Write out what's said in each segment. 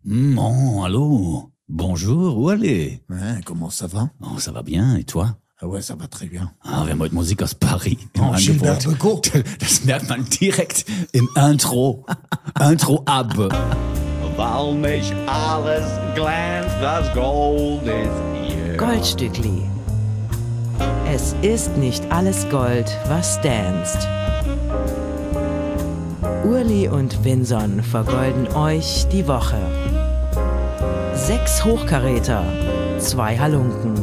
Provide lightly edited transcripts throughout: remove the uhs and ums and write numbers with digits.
Oh, allô. Bonjour, où allez? Ouais, comment ça va? Oh, ça va bien, et toi? Ah ouais, ça va très bien. Ah, wir haben heute Musik aus Paris im Oh, Gilbert Angebot. Bécaud. Das merkt man direkt im Intro. Intro ab. Weil nicht alles glänzt, das Gold ist hier. Goldstückli. Es ist nicht alles Gold, was danst. Urli und Vinson vergolden euch die Woche. 6 Hochkaräter, 2 Halunken.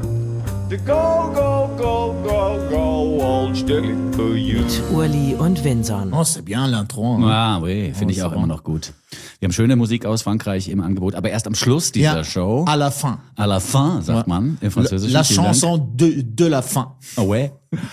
Go, go, go, go, go, old Stückli für you. Mit Urli und Vinson. Oh, c'est bien l'intro. Hein? Ah, oui, finde ich c'est auch bon. immer noch gut. Wir haben schöne Musik aus Frankreich im Angebot, aber erst am Schluss dieser Show. À la fin. À la fin, sagt man im Französischen. La Vielen Dank. chanson de la fin. Oh, ouais.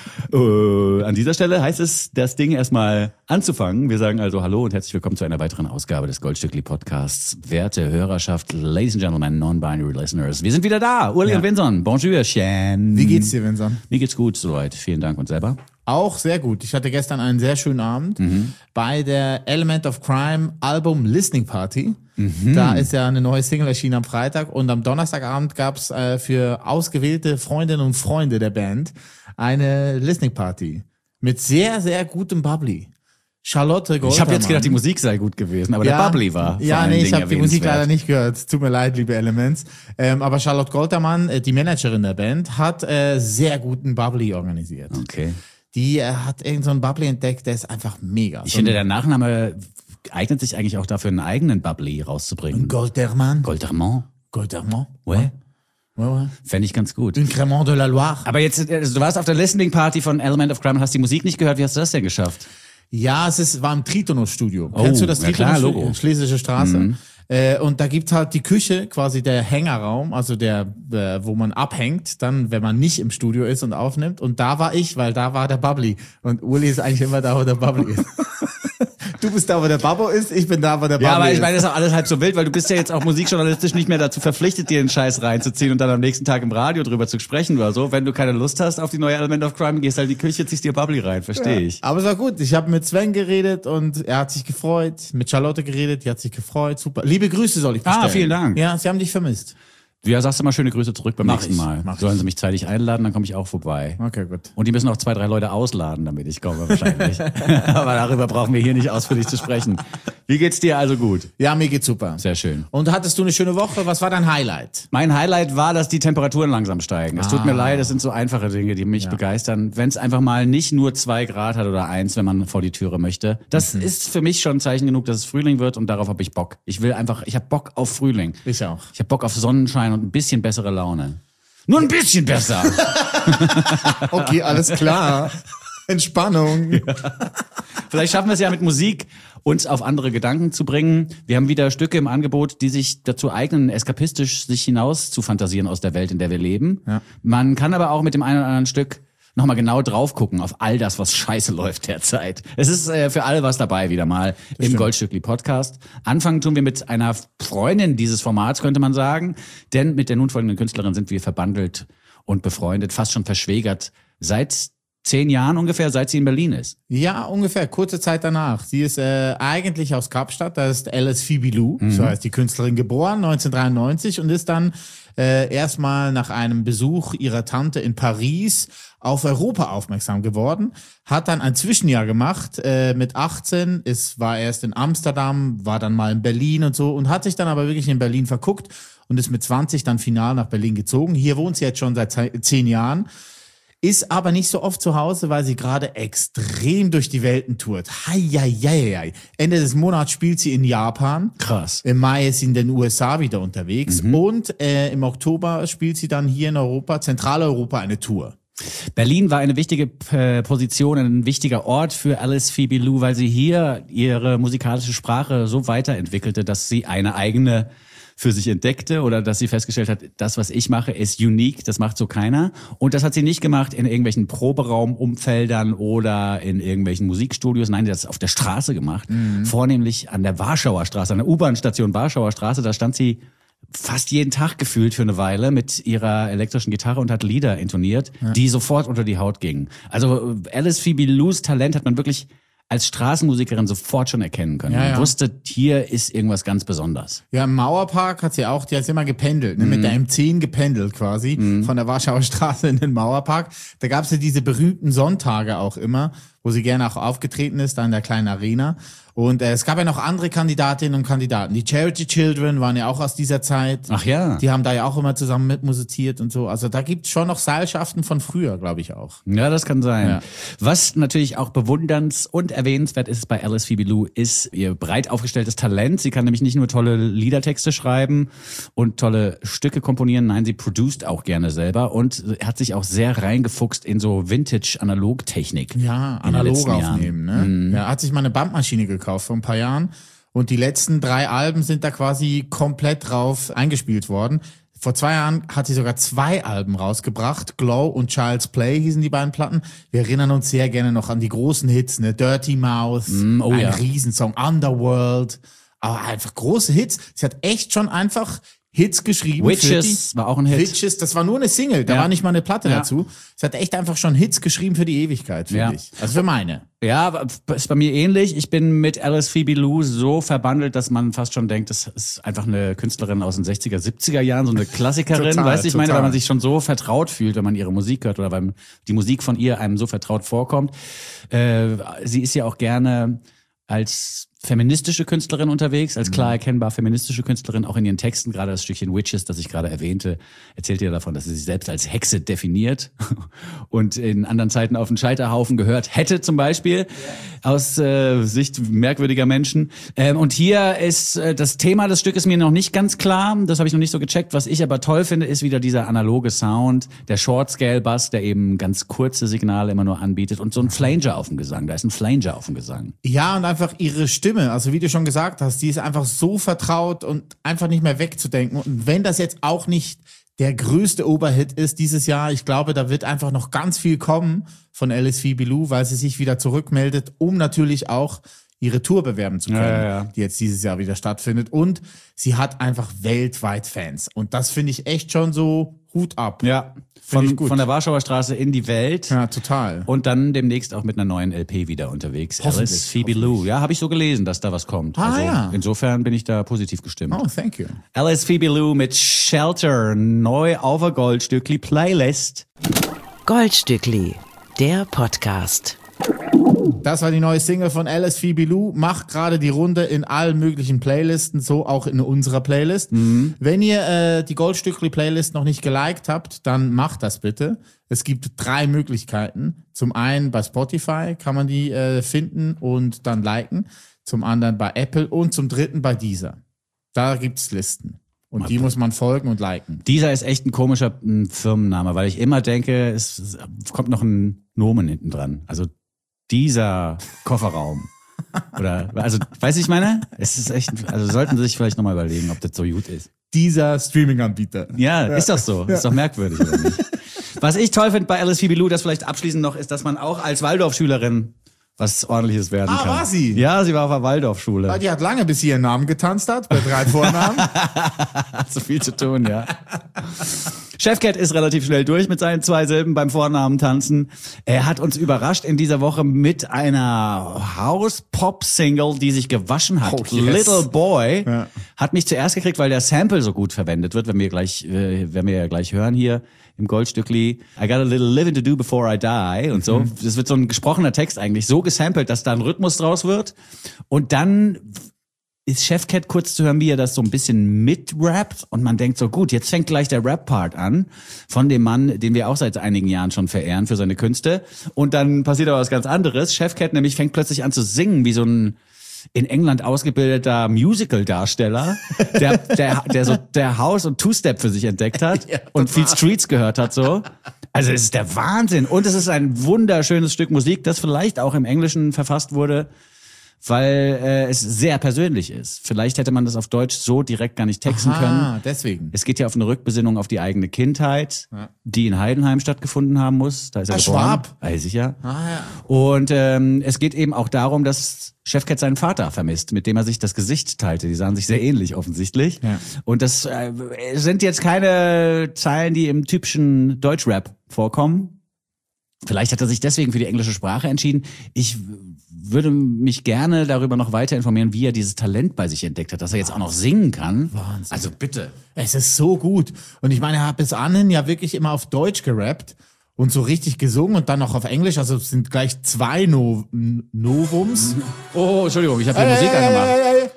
An dieser Stelle heißt es, das Ding erstmal anzufangen. Wir sagen also Hallo und herzlich willkommen zu einer weiteren Ausgabe des Goldstückli Podcasts. Werte Hörerschaft, Ladies and Gentlemen, Non-Binary Listeners. Wir sind wieder da. Urli und Vinson. Bonjour, Chen. Wie geht's dir, Vincent? Mir geht's gut soweit. Vielen Dank und selber. Auch sehr gut. Ich hatte gestern einen sehr schönen Abend bei der Element of Crime Album Listening Party. Da ist ja eine neue Single erschienen am Freitag und am Donnerstagabend gab's für ausgewählte Freundinnen und Freunde der Band eine Listening Party mit sehr, sehr gutem Bubbly. Charlotte Goltermann. Ich habe jetzt gedacht, die Musik sei gut gewesen, aber der Bubbly war vor Ja, allen nee, ich Dingen habe die Musik erwähnenswert. leider nicht gehört. Tut mir leid, liebe Elements. Aber Charlotte Goltermann, die Managerin der Band, hat sehr guten Bubbly organisiert. Okay. Die hat irgend so einen Bubbly entdeckt, der ist einfach mega. Ich finde, der Nachname eignet sich eigentlich auch dafür, einen eigenen Bubbly rauszubringen. Goltermann. Goltermann. Goltermann. Ouais. Ouais, ouais. Fände ich ganz gut. Un Cremant de la Loire. Aber jetzt, also du warst auf der Listening Party von Element of Crime und hast die Musik nicht gehört. Wie hast du das denn geschafft? Ja, war im Tritonus-Studio. Oh, Kennst du das ja klar, Tritonus-Studio? Logo. Schlesische Straße. Und da gibt's halt die Küche, quasi der Hängerraum, also der, wo man abhängt, dann, wenn man nicht im Studio ist und aufnimmt. Und da war ich, weil da war der Bubbly. Und Uli ist eigentlich immer da, wo der Bubbly ist. Du bist da, wo der Babbo ist, ich bin da, wo der Bubbly ist. Ja, aber ich meine, das ist auch alles halb so wild, weil du bist ja jetzt auch musikjournalistisch nicht mehr dazu verpflichtet, dir den Scheiß reinzuziehen und dann am nächsten Tag im Radio drüber zu sprechen oder so. Wenn du keine Lust hast auf die neue Element of Crime, gehst halt in die Küche, ziehst dir Bubbly rein, verstehe ich. Aber es war gut. Ich habe mit Sven geredet und er hat sich gefreut. Mit Charlotte geredet, die hat sich gefreut. Super. Liebe Grüße soll ich bestellen. Vielen Dank. Ja, sie haben dich vermisst. Ja, sagst du mal schöne Grüße zurück beim Mach nächsten ich, Mal. mach Sollen ich. sie mich zeitig einladen, dann komme ich auch vorbei. Okay, gut. Und die müssen auch 2, 3 Leute ausladen, damit ich komme wahrscheinlich. Aber darüber brauchen wir hier nicht ausführlich zu sprechen. Wie geht's dir also gut? Ja, mir geht's super. Sehr schön. Und hattest du eine schöne Woche? Was war dein Highlight? Mein Highlight war, dass die Temperaturen langsam steigen. Es tut mir leid, es sind so einfache Dinge, die mich begeistern. Wenn es einfach mal nicht nur 2 Grad hat oder 1, wenn man vor die Türe möchte. Das ist für mich schon ein Zeichen genug, dass es Frühling wird und darauf habe ich Bock. Ich habe Bock auf Frühling. Ich auch. Ich habe Bock auf Sonnenschein und ein bisschen bessere Laune. Nur ein bisschen besser. Okay, alles klar. Entspannung. Vielleicht schaffen wir es ja mit Musik, uns auf andere Gedanken zu bringen. Wir haben wieder Stücke im Angebot, die sich dazu eignen, eskapistisch sich hinaus zu fantasieren aus der Welt, in der wir leben. Ja. Man kann aber auch mit dem einen oder anderen Stück nochmal genau drauf gucken auf all das, was scheiße läuft derzeit. Es ist für alle was dabei wieder mal im Goldstückli Podcast. Anfangen tun wir mit einer Freundin dieses Formats, könnte man sagen. Denn mit der nun folgenden Künstlerin sind wir verbandelt und befreundet, fast schon verschwägert, seit 10 Jahren ungefähr, seit sie in Berlin ist. Ja, ungefähr, kurze Zeit danach. Sie ist eigentlich aus Kapstadt, da ist Alice Phoebe Lou, so heißt die Künstlerin, geboren 1993 und ist dann erstmal nach einem Besuch ihrer Tante in Paris auf Europa aufmerksam geworden, hat dann ein Zwischenjahr gemacht mit 18, war erst in Amsterdam, war dann mal in Berlin und so und hat sich dann aber wirklich in Berlin verguckt und ist mit 20 dann final nach Berlin gezogen. Hier wohnt sie jetzt schon seit 10 Jahren. Ist aber nicht so oft zu Hause, weil sie gerade extrem durch die Welten tourt. Hei. Ende des Monats spielt sie in Japan. Krass. Im Mai ist sie in den USA wieder unterwegs. Und im Oktober spielt sie dann hier in Europa, Zentraleuropa, eine Tour. Berlin war eine wichtige Position, ein wichtiger Ort für Alice Phoebe Lou, weil sie hier ihre musikalische Sprache so weiterentwickelte, dass sie eine eigene für sich entdeckte oder dass sie festgestellt hat, das, was ich mache, ist unique, das macht so keiner. Und das hat sie nicht gemacht in irgendwelchen Proberaumumfeldern oder in irgendwelchen Musikstudios. Nein, sie hat es auf der Straße gemacht. Vornehmlich an der Warschauer Straße, an der U-Bahn-Station Warschauer Straße. Da stand sie fast jeden Tag gefühlt für eine Weile mit ihrer elektrischen Gitarre und hat Lieder intoniert, die sofort unter die Haut gingen. Also Alice Phoebe Lou's Talent hat man wirklich als Straßenmusikerin sofort schon erkennen können. Ja, Man ja. wusste, hier ist irgendwas ganz Besonderes. Ja, im Mauerpark hat sie auch, die hat immer gependelt, ne, mit der M10 gependelt quasi, von der Warschauer Straße in den Mauerpark. Da gab es ja diese berühmten Sonntage auch immer, wo sie gerne auch aufgetreten ist, da in der kleinen Arena. Und es gab ja noch andere Kandidatinnen und Kandidaten. Die Charity Children waren ja auch aus dieser Zeit. Ach ja. Die haben da ja auch immer zusammen mitmusiziert und so. Also da gibt's schon noch Seilschaften von früher, glaube ich auch. Ja, das kann sein. Ja. Was natürlich auch bewunderns- und erwähnenswert ist bei Alice Phoebe Lou, ist ihr breit aufgestelltes Talent. Sie kann nämlich nicht nur tolle Liedertexte schreiben und tolle Stücke komponieren, nein, sie produziert auch gerne selber und hat sich auch sehr reingefuchst in so Vintage-Analogtechnik. Ja, in den analog letzten Jahren. aufnehmen. Ne? Ja, hat sich mal eine Bandmaschine gekauft vor ein paar Jahren und die letzten 3 Alben sind da quasi komplett drauf eingespielt worden. Vor 2 Jahren hat sie sogar 2 Alben rausgebracht. Glow und Child's Play hießen die beiden Platten. Wir erinnern uns sehr gerne noch an die großen Hits, ne? Dirty Mouth, oh ein ja. Riesensong, Underworld. Aber einfach große Hits. Sie hat echt schon einfach Hits geschrieben. Witches war auch ein Hit. Witches, das war nur eine Single, da Ja. war nicht mal eine Platte Ja. dazu. Sie hat echt einfach schon Hits geschrieben für die Ewigkeit, finde Ja. ich. Also für meine. Ja, aber ist bei mir ähnlich. Ich bin mit Alice Phoebe Lou so verbandelt, dass man fast schon denkt, das ist einfach eine Künstlerin aus den 60er, 70er Jahren, so eine Klassikerin. Total, Weißt du, ich meine, total. weil man sich schon so vertraut fühlt, wenn man ihre Musik hört oder weil die Musik von ihr einem so vertraut vorkommt. Sie ist ja auch gerne als feministische Künstlerin unterwegs, als klar erkennbar feministische Künstlerin, auch in ihren Texten, gerade das Stückchen Witches, das ich gerade erwähnte, erzählt ihr davon, dass sie sich selbst als Hexe definiert und in anderen Zeiten auf den Scheiterhaufen gehört hätte zum Beispiel, aus Sicht merkwürdiger Menschen. Und hier ist das Thema des Stückes mir noch nicht ganz klar, das habe ich noch nicht so gecheckt. Was ich aber toll finde, ist wieder dieser analoge Sound, der Short-Scale-Bass, der eben ganz kurze Signale immer nur anbietet und so ein Flanger auf dem Gesang, da ist ein Flanger auf dem Gesang. Ja, und einfach ihre Stimme, also wie du schon gesagt hast, die ist einfach so vertraut und einfach nicht mehr wegzudenken. Und wenn das jetzt auch nicht der größte Oberhit ist dieses Jahr, ich glaube, da wird einfach noch ganz viel kommen von Alice Phoebe Lou, weil sie sich wieder zurückmeldet, um natürlich auch ihre Tour bewerben zu können, Ja. die jetzt dieses Jahr wieder stattfindet. Und sie hat einfach weltweit Fans. Und das finde ich echt schon so Hut ab. Ja, Finde ich von, gut. von der Warschauer Straße in die Welt. Ja, total. Und dann demnächst auch mit einer neuen LP wieder unterwegs. Hoffentlich, Alice Phoebe Lou. Ja, habe ich so gelesen, dass da was kommt. Ja. Insofern bin ich da positiv gestimmt. Oh, thank you. Alice Phoebe Lou mit Shelter, neu auf der Goldstückli Playlist. Goldstückli, der Podcast. Das war die neue Single von Alice Phoebe Lou. Macht gerade die Runde in allen möglichen Playlisten, so auch in unserer Playlist. Wenn ihr die Goldstückli-Playlist noch nicht geliked habt, dann macht das bitte. Es gibt 3 Möglichkeiten. Zum einen bei Spotify kann man die finden und dann liken. Zum anderen bei Apple und zum dritten bei Deezer. Da gibt's Listen. Und die muss man folgen und liken. Dieser ist echt ein komischer Firmenname, weil ich immer denke, es kommt noch ein Nomen hinten dran. Also dieser Kofferraum. Oder, also, weißt du, ich meine? Es ist echt, also sollten Sie sich vielleicht nochmal überlegen, ob das so gut ist. Dieser Streaming-Anbieter. Ja, ist doch so. Ist doch merkwürdig, oder nicht? Was ich toll finde bei Alice Phoebe Lou, das vielleicht abschließend noch, ist, dass man auch als Waldorfschülerin was Ordentliches werden kann. war sie? Ja, sie war auf der Waldorfschule. Die hat lange, bis sie ihren Namen getanzt hat, bei 3 Vornamen. Hat so viel zu tun, ja. Chefcat ist relativ schnell durch mit seinen 2 Silben beim Vornamen tanzen. Er hat uns überrascht in dieser Woche mit einer House-Pop-Single, die sich gewaschen hat. Oh, yes. Little Boy Ja. hat mich zuerst gekriegt, weil der Sample so gut verwendet wird, wenn wir ja gleich hören hier im Goldstückli. I got a little living to do before I die und so. Das wird so ein gesprochener Text eigentlich so gesampelt, dass da ein Rhythmus draus wird. Und dann ist Chefcat kurz zu hören, wie er das so ein bisschen mitrappt und man denkt so, gut, jetzt fängt gleich der Rap-Part an von dem Mann, den wir auch seit einigen Jahren schon verehren für seine Künste und dann passiert aber was ganz anderes. Chefcat nämlich fängt plötzlich an zu singen, wie so ein in England ausgebildeter Musical-Darsteller, der House- und Two-Step für sich entdeckt hat und viel Streets gehört hat so. Also es ist der Wahnsinn und es ist ein wunderschönes Stück Musik, das vielleicht auch im Englischen verfasst wurde, weil es sehr persönlich ist. Vielleicht hätte man das auf Deutsch so direkt gar nicht texten können. Deswegen. Es geht ja auf eine Rückbesinnung auf die eigene Kindheit, die in Heidenheim stattgefunden haben muss. Da ist er geboren. Schwab. Weiß ich ja. Ja. Und es geht eben auch darum, dass Chefcat seinen Vater vermisst, mit dem er sich das Gesicht teilte. Die sahen sich sehr ähnlich offensichtlich. Ja. Und das sind jetzt keine Zeilen, die im typischen Deutschrap vorkommen. Vielleicht hat er sich deswegen für die englische Sprache entschieden. Ich würde mich gerne darüber noch weiter informieren, wie er dieses Talent bei sich entdeckt hat, dass er jetzt auch noch singen kann. Wahnsinn. Also bitte. Es ist so gut. Und ich meine, er hat bis anhin ja wirklich immer auf Deutsch gerappt und so richtig gesungen und dann noch auf Englisch. Also es sind gleich 2 Novums. Oh, Entschuldigung, ich habe hier Musik angemacht.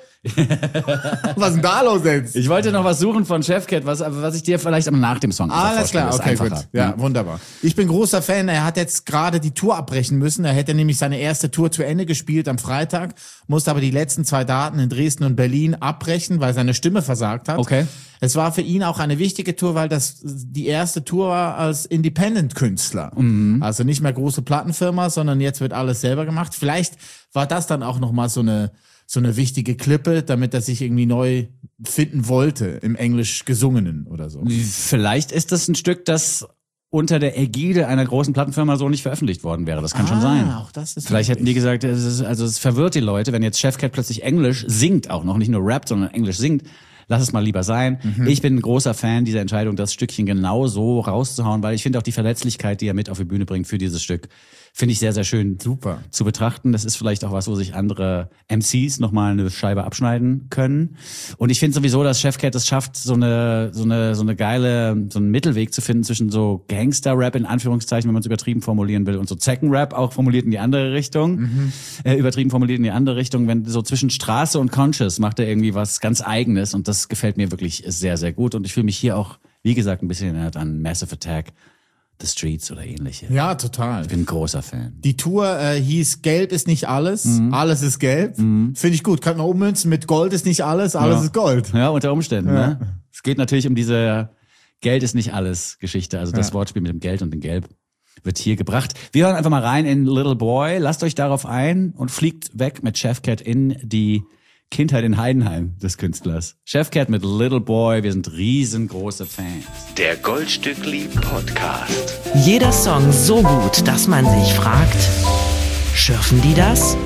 Was ist denn da los jetzt? Ich wollte noch was suchen von Chefcat, was ich dir vielleicht aber nach dem Song Alles vorstelle. klar, okay, gut. Ja, wunderbar. Ich bin großer Fan. Er hat jetzt gerade die Tour abbrechen müssen. Er hätte nämlich seine erste Tour zu Ende gespielt am Freitag, musste aber die letzten 2 Daten in Dresden und Berlin abbrechen, weil seine Stimme versagt hat. Okay. Es war für ihn auch eine wichtige Tour, weil das die erste Tour war als Independent-Künstler. Also nicht mehr große Plattenfirma, sondern jetzt wird alles selber gemacht. Vielleicht war das dann auch nochmal so eine wichtige Klippe, damit er sich irgendwie neu finden wollte im Englisch Gesungenen oder so. Vielleicht ist das ein Stück, das unter der Ägide einer großen Plattenfirma so nicht veröffentlicht worden wäre. Das kann schon sein. Auch das ist Vielleicht hätten die gesagt, es verwirrt die Leute, wenn jetzt Chefcat plötzlich Englisch singt, auch noch nicht nur rappt, sondern Englisch singt. Lass es mal lieber sein. Ich bin ein großer Fan dieser Entscheidung, das Stückchen genau so rauszuhauen, weil ich finde auch die Verletzlichkeit, die er mit auf die Bühne bringt für dieses Stück, finde ich sehr, sehr schön Super. zu betrachten. Das ist vielleicht auch was, wo sich andere MCs nochmal eine Scheibe abschneiden können. Und ich finde sowieso, dass Chefcat es schafft, so einen Mittelweg zu finden zwischen so Gangster-Rap in Anführungszeichen, wenn man es übertrieben formulieren will, und so Zecken-Rap, auch formuliert in die andere Richtung. Übertrieben formuliert in die andere Richtung. Wenn so zwischen Straße und Conscious macht er irgendwie was ganz Eigenes und das gefällt mir wirklich sehr, sehr gut. Und ich fühle mich hier auch, wie gesagt, ein bisschen erinnert an Massive Attack, The Streets oder ähnliche. Ja, total. Ich bin ein großer Fan. Die Tour hieß Gelb ist nicht alles, alles ist gelb. Finde ich gut. Kann man ummünzen mit Gold ist nicht alles, alles ist Gold. Ja, unter Umständen. Ne? Es geht natürlich um diese Geld ist nicht alles Geschichte. Also das Wortspiel mit dem Geld und dem Gelb wird hier gebracht. Wir hören einfach mal rein in Little Boy. Lasst euch darauf ein und fliegt weg mit Chefcat in die Kindheit in Heidenheim des Künstlers. Chefcat mit Little Boy. Wir sind riesengroße Fans. Der Goldstückli Podcast. Jeder Song so gut, dass man sich fragt, schürfen die das?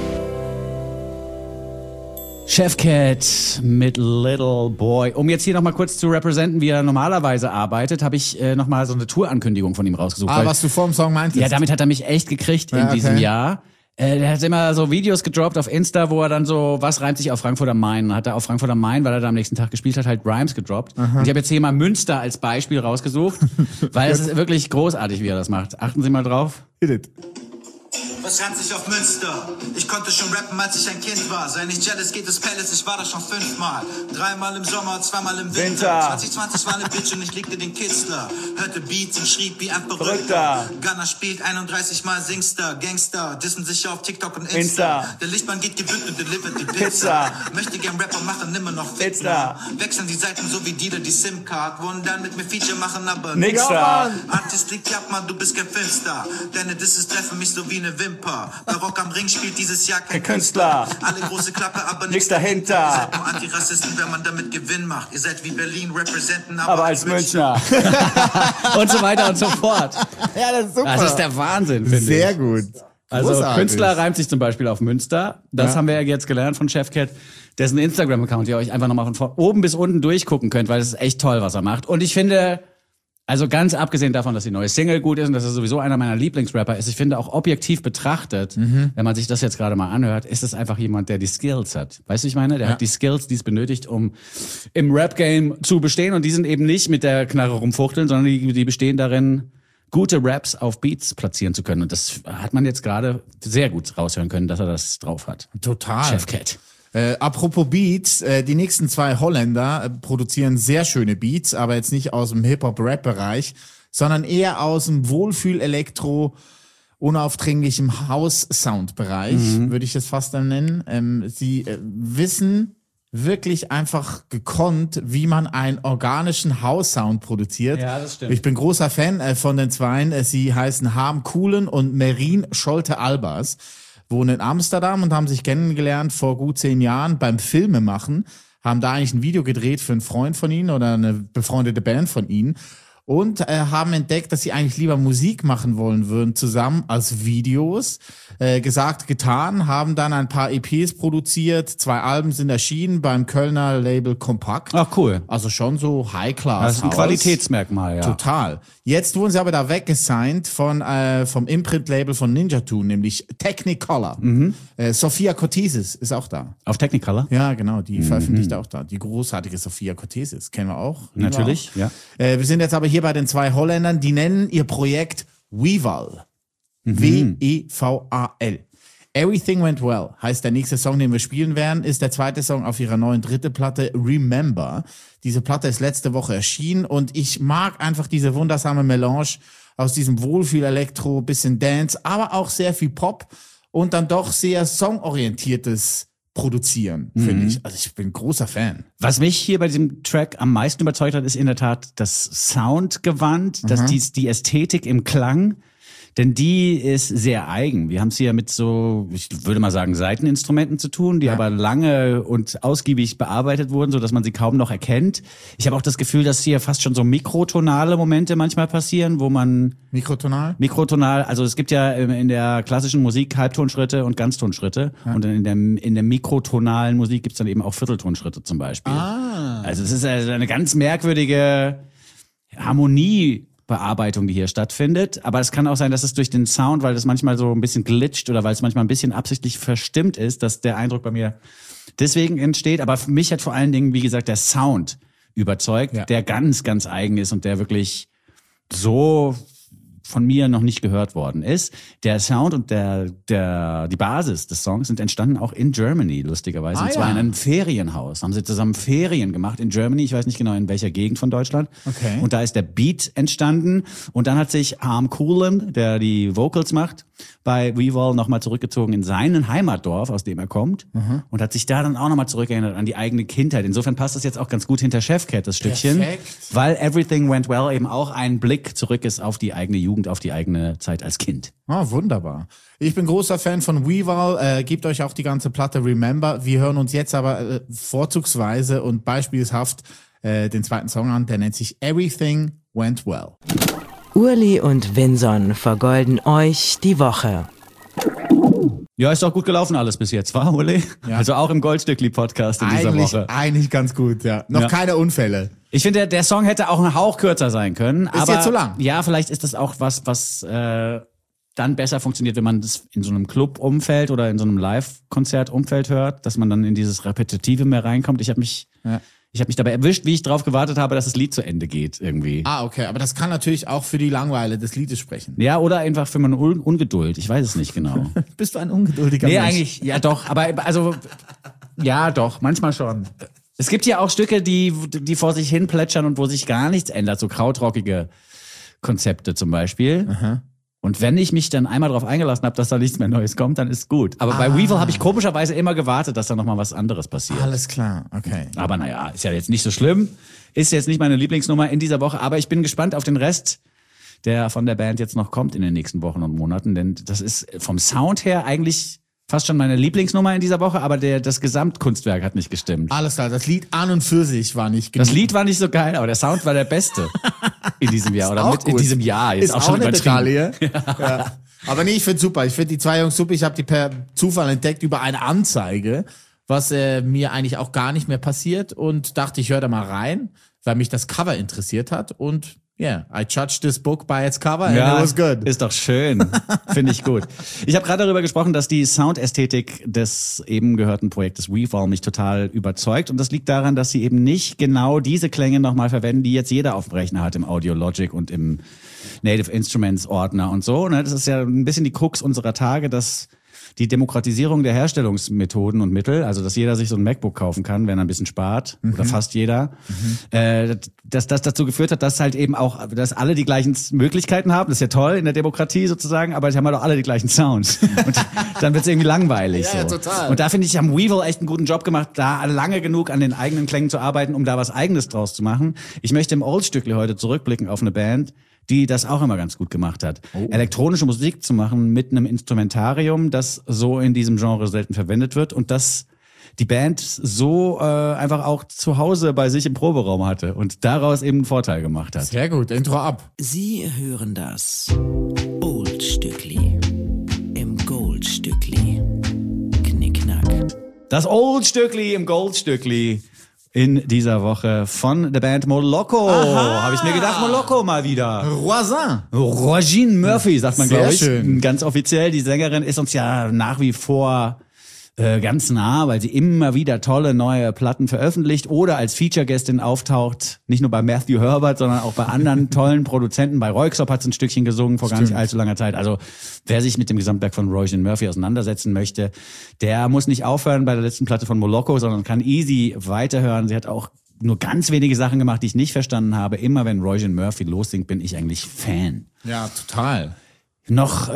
Chefcat mit Little Boy. Um jetzt hier nochmal kurz zu representen, wie er normalerweise arbeitet, habe ich nochmal so eine Tourankündigung von ihm rausgesucht. Was du vor dem Song meintest. Ja, damit hat er mich echt gekriegt in diesem Jahr. Der hat immer so Videos gedroppt auf Insta, wo er dann so, was reimt sich auf Frankfurt am Main? Und hat er auf Frankfurt am Main, weil er da am nächsten Tag gespielt hat, halt Rhymes gedroppt. Und ich habe jetzt hier mal Münster als Beispiel rausgesucht, weil es ist wirklich großartig, wie er das macht. Achten Sie mal drauf. Hit it. Was reimt sich auf Münster? Ich konnte schon rappen, als ich ein Kind war. Sei nicht jealous, geht es Palace, ich war da schon 5-mal. 3-mal im Sommer, 2-mal im Winter. 2020 war eine Bitch und ich legte den Kitzler. Hörte Beats und schrieb wie ein Verrückter. Gunner spielt 31-mal Singster. Gangster dissen sich auf TikTok und Insta. Der Lichtmann geht gebückt und delivert die Pizza. Möchte gern Rapper machen, immer noch Fitner. Wechseln die Seiten so wie Dealer die SIM-Card. Wollen dann mit mir Feature machen, aber nix da. Artist liegt ab, Mann, du bist kein Filmstar. Deine Disses treffen mich so wie eine Wimper. Barock am Ring spielt dieses Jahr kein Künstler. Alle große Klappe, aber nichts dahinter. Ihr seid nur Antirassisten, wenn man damit Gewinn macht. Ihr seid wie Berlin representen, aber als Münchner. Und so weiter und so fort. Ja, das ist super. Das ist der Wahnsinn, finde ich. Sehr gut. Also Großartig. Künstler reimt sich zum Beispiel auf Münster. Das haben wir ja jetzt gelernt von Chefcat. Dessen Instagram-Account ihr euch einfach nochmal von oben bis unten durchgucken könnt, weil es ist echt toll, was er macht. Und ich finde, also ganz abgesehen davon, dass die neue Single gut ist und dass er sowieso einer meiner Lieblingsrapper ist, ich finde auch objektiv betrachtet, wenn man sich das jetzt gerade mal anhört, ist es einfach jemand, der die Skills hat. Weißt du, ich meine? Der hat die Skills, die es benötigt, um im Rap-Game zu bestehen. Und die sind eben nicht mit der Knarre rumfuchteln, sondern die bestehen darin, gute Raps auf Beats platzieren zu können. Und das hat man jetzt gerade sehr gut raushören können, dass er das drauf hat. Total. Chefcat. Apropos Beats, die nächsten 2 Holländer produzieren sehr schöne Beats, aber jetzt nicht aus dem Hip-Hop-Rap-Bereich, sondern eher aus dem Wohlfühl-Elektro- unaufdringlichem House-Sound-Bereich, würde ich das fast dann nennen. Sie wissen wirklich einfach gekonnt, wie man einen organischen House-Sound produziert. Ja, das stimmt. Ich bin großer Fan von den zweien. Sie heißen Harm Kuhlen und Merin Scholte-Albers. Wohnen in Amsterdam und haben sich kennengelernt vor gut 10 Jahren beim Filmemachen. Haben da eigentlich ein Video gedreht für einen Freund von ihnen oder eine befreundete Band von ihnen. und haben entdeckt, dass sie eigentlich lieber Musik machen wollen würden zusammen als Videos. Gesagt, getan, haben dann ein paar EPs produziert, 2 Alben sind erschienen beim Kölner Label Kompakt. Ach, cool. Also schon so High-Class. Das ist ein Qualitätsmerkmal, ja. Total. Jetzt wurden sie aber da weggesigned vom Imprint-Label von Ninja Tune, nämlich Technicolor. Sophia Cortesis ist auch da. Auf Technicolor? Ja, genau, die veröffentlicht auch da. Die großartige Sophia Cortesis, kennen wir auch. Natürlich, ja. Wir sind jetzt aber hier bei den 2 Holländern, die nennen ihr Projekt Weval. W-E-V-A-L. Everything Went Well heißt der nächste Song, den wir spielen werden, ist der zweite Song auf ihrer neuen 3. Platte Remember. Diese Platte ist letzte Woche erschienen und ich mag einfach diese wundersame Melange aus diesem Wohlfühl-Elektro, bisschen Dance, aber auch sehr viel Pop und dann doch sehr songorientiertes Produzieren, finde ich. Also ich bin großer Fan. Was mich hier bei diesem Track am meisten überzeugt hat, ist in der Tat das Soundgewand, die Ästhetik im Klang. Denn die ist sehr eigen. Wir haben es hier mit so, ich würde mal sagen, Saiteninstrumenten zu tun, die aber lange und ausgiebig bearbeitet wurden, so dass man sie kaum noch erkennt. Ich habe auch das Gefühl, dass hier fast schon so mikrotonale Momente manchmal passieren, wo man... Mikrotonal, also es gibt ja in der klassischen Musik Halbtonschritte und Ganztonschritte. Ja. Und in der mikrotonalen Musik gibt's dann eben auch Vierteltonschritte zum Beispiel. Also es ist also eine ganz merkwürdige Harmoniebearbeitung, die hier stattfindet. Aber es kann auch sein, dass es durch den Sound, weil das manchmal so ein bisschen glitscht oder weil es manchmal ein bisschen absichtlich verstimmt ist, dass der Eindruck bei mir deswegen entsteht. Aber für mich hat vor allen Dingen, wie gesagt, der Sound überzeugt, der ganz, ganz eigen ist und der wirklich so von mir noch nicht gehört worden ist. Der Sound und die Basis des Songs sind entstanden auch in Germany, lustigerweise. Und zwar in einem Ferienhaus. Haben sie zusammen Ferien gemacht in Germany. Ich weiß nicht genau, in welcher Gegend von Deutschland. Okay. Und da ist der Beat entstanden. Und dann hat sich Harm Coolin, der die Vocals macht, bei Weval nochmal zurückgezogen in seinen Heimatdorf, aus dem er kommt. Und hat sich da dann auch nochmal zurückerinnert an die eigene Kindheit. Insofern passt das jetzt auch ganz gut hinter Chefcat, das Stückchen. Perfekt. Weil Everything Went Well eben auch ein Blick zurück ist auf die eigene Jugend, auf die eigene Zeit als Kind. Wunderbar. Ich bin großer Fan von Weval, gebt euch auch die ganze Platte Remember. Wir hören uns jetzt aber vorzugsweise und beispielshaft den zweiten Song an, der nennt sich Everything Went Well. Urli und Vinson vergolden euch die Woche. Ja, ist doch gut gelaufen alles bis jetzt, war, Uli? Ja. Also auch im Goldstückli-Podcast in dieser Woche. Eigentlich ganz gut, ja. Noch keine Unfälle. Ich finde, der Song hätte auch einen Hauch kürzer sein können. Ist jetzt zu lang. Ja, vielleicht ist das auch was dann besser funktioniert, wenn man das in so einem Club-Umfeld oder in so einem Live-Konzert-Umfeld hört, dass man dann in dieses Repetitive mehr reinkommt. Ich habe mich dabei erwischt, wie ich drauf gewartet habe, dass das Lied zu Ende geht irgendwie. Okay, aber das kann natürlich auch für die Langeweile des Liedes sprechen. Ja, oder einfach für meine Ungeduld. Ich weiß es nicht genau. Bist du ein ungeduldiger Mensch? Nee, eigentlich, ja doch, aber also, ja doch, manchmal schon. Es gibt ja auch Stücke, die vor sich hin plätschern und wo sich gar nichts ändert, so krautrockige Konzepte zum Beispiel. Aha. Und wenn ich mich dann einmal darauf eingelassen habe, dass da nichts mehr Neues kommt, dann ist gut. Aber bei Weval habe ich komischerweise immer gewartet, dass da nochmal was anderes passiert. Alles klar, okay. Aber naja, ist ja jetzt nicht so schlimm. Ist jetzt nicht meine Lieblingsnummer in dieser Woche, aber ich bin gespannt auf den Rest, der von der Band jetzt noch kommt in den nächsten Wochen und Monaten. Denn das ist vom Sound her eigentlich fast schon meine Lieblingsnummer in dieser Woche, aber das Gesamtkunstwerk hat nicht gestimmt. Alles klar, das Lied an und für sich war nicht genug. Das Lied war nicht so geil, aber der Sound war der beste in diesem Jahr. Oder in diesem Jahr. Jetzt ist auch schon eine übertrieben. Ja. Aber nee, ich find's super. Ich find die 2 Jungs super. Ich habe die per Zufall entdeckt über eine Anzeige, was mir eigentlich auch gar nicht mehr passiert und dachte, ich höre da mal rein, weil mich das Cover interessiert hat und I judged this book by its cover and it was good. Ist doch schön. Finde ich gut. Ich habe gerade darüber gesprochen, dass die Soundästhetik des eben gehörten Projektes Weval mich total überzeugt. Und das liegt daran, dass sie eben nicht genau diese Klänge nochmal verwenden, die jetzt jeder auf dem Rechner hat im Audio Logic und im Native Instruments Ordner und so. Das ist ja ein bisschen die Krux unserer Tage, dass die Demokratisierung der Herstellungsmethoden und Mittel, also dass jeder sich so ein MacBook kaufen kann, wenn er ein bisschen spart, oder fast jeder, dass das dazu geführt hat, dass halt eben auch, dass alle die gleichen Möglichkeiten haben. Das ist ja toll in der Demokratie sozusagen, aber sie haben halt auch alle die gleichen Sounds. Und dann wird's irgendwie langweilig. Ja, so. total. Und da finde ich, haben Weval echt einen guten Job gemacht, da lange genug an den eigenen Klängen zu arbeiten, um da was Eigenes draus zu machen. Ich möchte im Oldstückli heute zurückblicken auf eine Band, die das auch immer ganz gut gemacht hat. Elektronische Musik zu machen mit einem Instrumentarium, das so in diesem Genre selten verwendet wird und das die Band so einfach auch zu Hause bei sich im Proberaum hatte und daraus eben einen Vorteil gemacht hat. Sehr gut, Intro ab. Sie hören das Oldstückli im Goldstückli. Knickknack. Das Oldstückli im Goldstückli in dieser Woche von der Band Moloko. Habe ich mir gedacht, Moloko mal wieder. Roisin. Roisin Murphy, sagt man, Sehr glaube ich. schön. Ganz offiziell. Die Sängerin ist uns ja nach wie vor ganz nah, weil sie immer wieder tolle neue Platten veröffentlicht oder als Feature-Gästin auftaucht. Nicht nur bei Matthew Herbert, sondern auch bei anderen tollen Produzenten. Bei Röyksopp hat sie ein Stückchen gesungen vor gar nicht allzu langer Zeit. Also wer sich mit dem Gesamtwerk von Roisin Murphy auseinandersetzen möchte, der muss nicht aufhören bei der letzten Platte von Moloko, sondern kann easy weiterhören. Sie hat auch nur ganz wenige Sachen gemacht, die ich nicht verstanden habe. Immer wenn Roisin Murphy lossingt, bin ich eigentlich Fan. Ja, total. Noch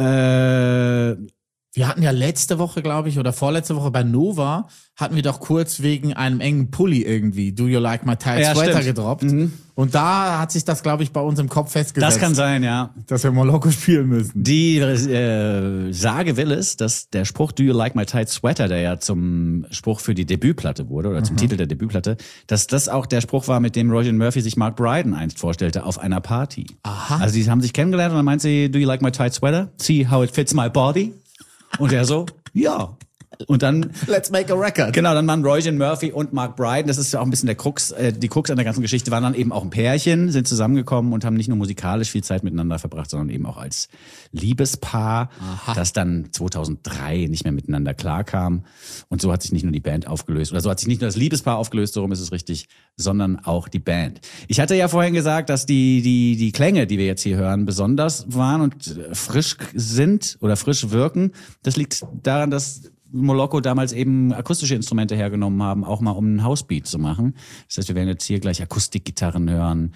Wir hatten ja letzte Woche, glaube ich, oder vorletzte Woche bei Nova, hatten wir doch kurz wegen einem engen Pulli irgendwie Do You Like My Tight Ja, Sweater stimmt. gedroppt. Und da hat sich das, glaube ich, bei uns im Kopf festgesetzt. das kann sein, ja. Dass wir Moloko spielen müssen. Die Sage will es, dass der Spruch Do You Like My Tight Sweater, der ja zum Spruch für die Debütplatte wurde oder zum Titel der Debütplatte, dass das auch der Spruch war, mit dem Roisin Murphy sich Mark Brydon einst vorstellte auf einer Party. Aha. Also die haben sich kennengelernt und dann meint sie Do You Like My Tight Sweater? See how it fits my body? Und er so, ja. Und dann Let's make a record. genau, dann waren Roisin Murphy und Mark Brydon, das ist ja auch ein bisschen der Krux, die Krux an der ganzen Geschichte, waren dann eben auch ein Pärchen, sind zusammengekommen und haben nicht nur musikalisch viel Zeit miteinander verbracht, sondern eben auch als Liebespaar, das dann 2003 nicht mehr miteinander klarkam. Und so hat sich nicht nur die Band aufgelöst, oder so hat sich nicht nur das Liebespaar aufgelöst, so rum ist es richtig, sondern auch die Band. Ich hatte ja vorhin gesagt, dass die Klänge, die wir jetzt hier hören, besonders waren und frisch sind oder frisch wirken. Das liegt daran, dass Moloko damals eben akustische Instrumente hergenommen haben, auch mal um einen Housebeat zu machen. Das heißt, wir werden jetzt hier gleich Akustikgitarren hören,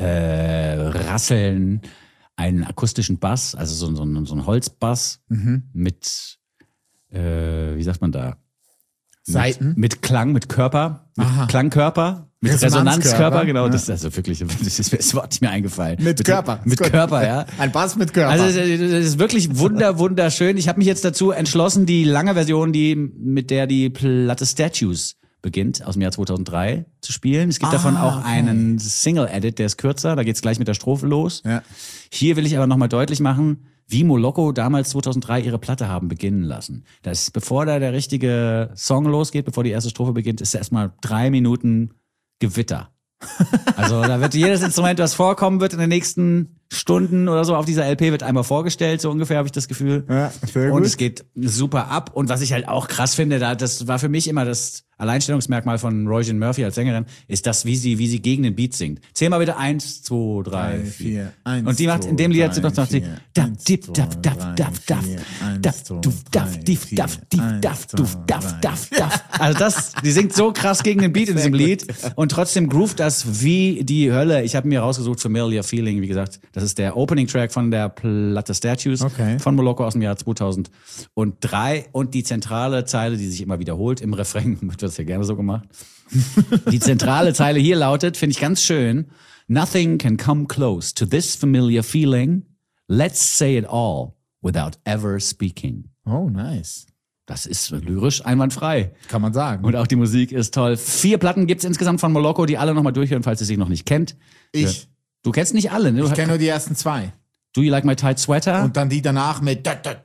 Rasseln, einen akustischen Bass, also so ein Holzbass mit, wie sagt man da? Seiten? Mit Klang, mit Körper, mit Aha. Klangkörper, mit Resonanzkörper. Resonanzkörper, genau. Ja. Das ist also wirklich, das ist mir das Wort nicht mehr eingefallen. Mit Körper. Mit Ist gut. Körper, ja. Ein Bass mit Körper. Also das ist wirklich wunderschön. Ich habe mich jetzt dazu entschlossen, die lange Version, mit der die Platte Statues beginnt, aus dem Jahr 2003 zu spielen. Es gibt davon auch einen Single-Edit, der ist kürzer, da geht's gleich mit der Strophe los. Ja. Hier will ich aber nochmal deutlich machen, wie Moloko damals 2003 ihre Platte haben beginnen lassen. Das ist, bevor da der richtige Song losgeht, bevor die erste Strophe beginnt, ist erstmal 3 Minuten Gewitter. Also da wird jedes Instrument, was vorkommen wird in den nächsten Stunden oder so auf dieser LP, wird einmal vorgestellt, so ungefähr habe ich das Gefühl. Ja, sehr und gut. es geht super ab. Und was ich halt auch krass finde, das war für mich immer das Alleinstellungsmerkmal von Roisin Murphy als Sängerin, ist das, wie sie gegen den Beat singt. Zähl mal bitte 1, 2, 3, 4. Und die macht in dem Lied jetzt noch sie daf dip daf daf daf daf daf duf daf dif daf dif daf duf daf daf daf. Also die singt so krass gegen den Beat in diesem Lied und trotzdem groovt das wie die Hölle. Ich habe mir rausgesucht Familiar Feeling, wie gesagt, das ist der Opening Track von der Platte Statues von Moloko aus dem Jahr 2003 und die zentrale Zeile, die sich immer wiederholt im Refrain, wird das ja gerne so gemacht. Die zentrale Zeile hier lautet, finde ich ganz schön, Nothing can come close to this familiar feeling. Let's say it all without ever speaking. Oh, nice. Das ist lyrisch einwandfrei. Kann man sagen. Und auch die Musik ist toll. 4 Platten gibt's insgesamt von Moloko, die alle nochmal durchhören, falls ihr sie noch nicht kennt. Ich Du kennst nicht alle, ne? Ich kenne nur die ersten 2. Do You Like My Tight Sweater? Und dann die danach mit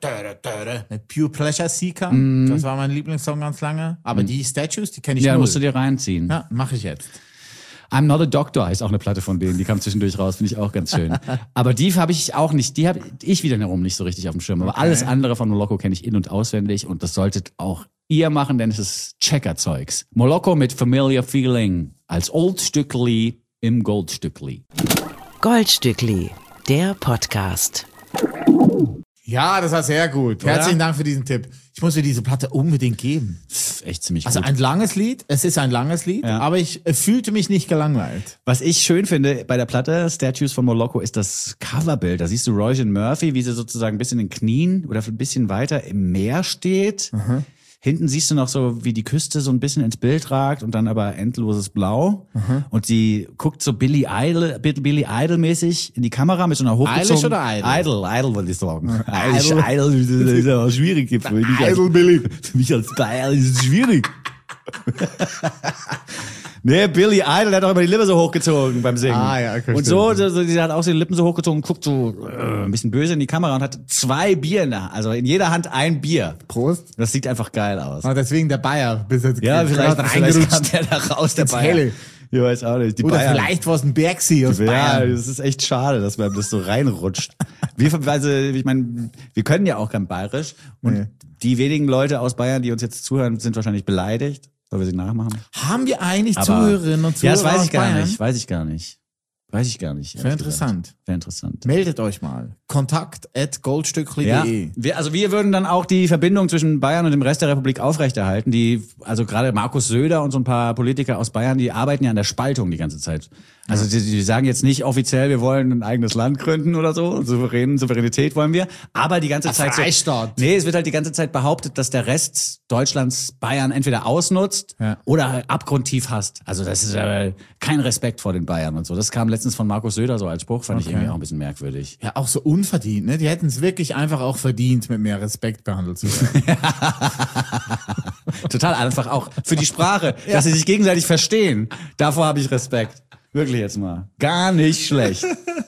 Pure Pleasure Seeker. Das war mein Lieblingssong ganz lange. Aber die Statues, die kenne ich ja, null. musst du dir reinziehen. Ja, mache ich jetzt. I'm Not a Doctor heißt auch eine Platte von denen, die kam zwischendurch raus, finde ich auch ganz schön. Aber die habe ich auch nicht, die habe ich wiederum nicht so richtig auf dem Schirm. Aber alles andere von Moloko kenne ich in- und auswendig und das solltet auch ihr machen, denn es ist Checker-Zeugs. Moloko mit Familiar Feeling als Oldstückli im Goldstückli. Goldstückli, der Podcast. Ja, das war sehr gut. Herzlichen Dank für diesen Tipp. Ich muss mir diese Platte unbedingt geben. Echt ziemlich Also gut. ein langes Lied. Es ist ein langes Lied, Ja. aber ich fühlte mich nicht gelangweilt. Was ich schön finde bei der Platte Statues von Moloko ist das Coverbild. Da siehst du Roisin Murphy, wie sie sozusagen ein bisschen in den Knien oder ein bisschen weiter im Meer steht. Hinten siehst du noch so, wie die Küste so ein bisschen ins Bild ragt und dann aber endloses Blau. Und sie guckt so Billy Idol-mäßig in die Kamera mit so einer hochgezogenen... Eilish oder Idol? Idol wollte ich sagen. Idol. Idol ist ja auch schwierig. Für mich Idol Billy. Für mich als Bayer ist es schwierig. Nee, Billy Idol, der hat auch immer die Lippe so hochgezogen beim Singen. Ah, ja, okay, und stimmt. die hat auch so die Lippen so hochgezogen, guckt so ein bisschen böse in die Kamera und hat 2 Bier in der, also in jeder Hand ein Bier. Prost. Das sieht einfach geil aus. Ah, deswegen der Bayer bis jetzt Ja, vielleicht reingerutscht. kam der da raus, der Ins Bayer. Helle. Ich weiß auch nicht. Die Oder Bayern. vielleicht war es ein Bergsee aus Ja, Bayern. das ist echt schade, dass man das so reinrutscht. Ich meine, wir können ja auch kein Bayerisch. Und Nee. die wenigen Leute aus Bayern, die uns jetzt zuhören, sind wahrscheinlich beleidigt, weil wir sie nachmachen. Haben wir eigentlich Aber- Zuhörerinnen und Zuhörer Ja, das weiß aus ich gar Bayern? nicht. Weiß ich gar nicht. Wäre interessant. Wäre interessant. Meldet euch mal. kontakt@goldstückli.de. Ja, wir würden dann auch die Verbindung zwischen Bayern und dem Rest der Republik aufrechterhalten. Also gerade Markus Söder und so ein paar Politiker aus Bayern, die arbeiten ja an der Spaltung die ganze Zeit. Also die sagen jetzt nicht offiziell, wir wollen ein eigenes Land gründen oder so. Souveränität wollen wir. Aber die ganze Zeit Freistaat. Nee, es wird halt die ganze Zeit behauptet, dass der Rest Deutschlands Bayern entweder ausnutzt oder abgrundtief hasst. Also das ist kein Respekt vor den Bayern und so. Das kam letztens von Markus Söder so als Spruch, fand ich irgendwie auch ein bisschen merkwürdig. Ja, auch so unverdient, ne? Die hätten es wirklich einfach auch verdient, mit mehr Respekt behandelt zu werden. Total einfach auch für die Sprache, dass sie sich gegenseitig verstehen. Davor habe ich Respekt. Wirklich jetzt mal. Gar nicht schlecht.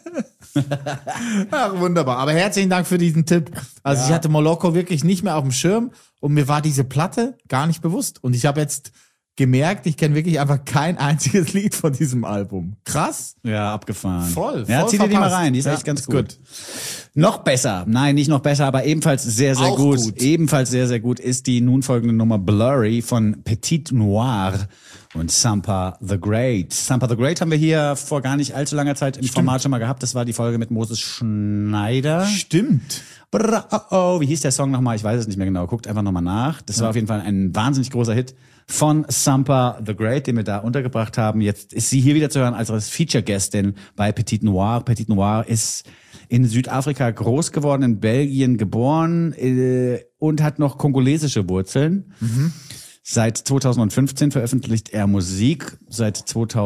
Ach, wunderbar. Aber herzlichen Dank für diesen Tipp. Also ich hatte Moloko wirklich nicht mehr auf dem Schirm und mir war diese Platte gar nicht bewusst. Und ich habe jetzt gemerkt, ich kenne wirklich einfach kein einziges Lied von diesem Album. Krass. Ja, abgefahren. Voll Ja, zieh dir die mal verpasst. rein, die ist Ja, echt ganz ist gut. Noch besser, nein, nicht noch besser, aber ebenfalls sehr, sehr Auch gut. gut. Ebenfalls sehr, sehr gut ist die nun folgende Nummer Blurry von Petit Noir und Sampa the Great. Sampa the Great haben wir hier vor gar nicht allzu langer Zeit im Format schon mal gehabt. Das war die Folge mit Moses Schneider. Stimmt. Wie hieß der Song nochmal? Ich weiß es nicht mehr genau. Guckt einfach nochmal nach. Das war auf jeden Fall ein wahnsinnig großer Hit von Sampa the Great, den wir da untergebracht haben. Jetzt ist sie hier wieder zu hören als Feature-Gästin bei Petit Noir. Petit Noir ist in Südafrika groß geworden, in Belgien geboren und hat noch kongolesische Wurzeln. Seit 2015 veröffentlicht er Musik. Seit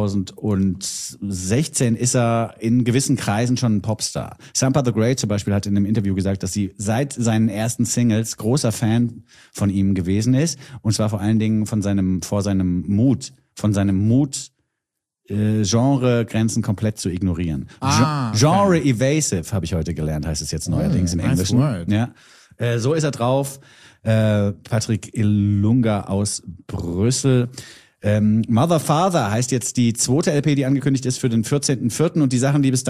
2016 ist er in gewissen Kreisen schon ein Popstar. Sampa the Great zum Beispiel hat in einem Interview gesagt, dass sie seit seinen ersten Singles großer Fan von ihm gewesen ist. Und zwar vor allen Dingen von seinem Mut, Genregrenzen komplett zu ignorieren. Ah, okay. Genre evasive, habe ich heute gelernt, heißt es jetzt neuerdings im nice Englischen. word. Ja. So ist er drauf. Patrick Ilunga aus Brüssel. Mother Father heißt jetzt die zweite LP, die angekündigt ist für den 14.04. Und die Sachen, die bis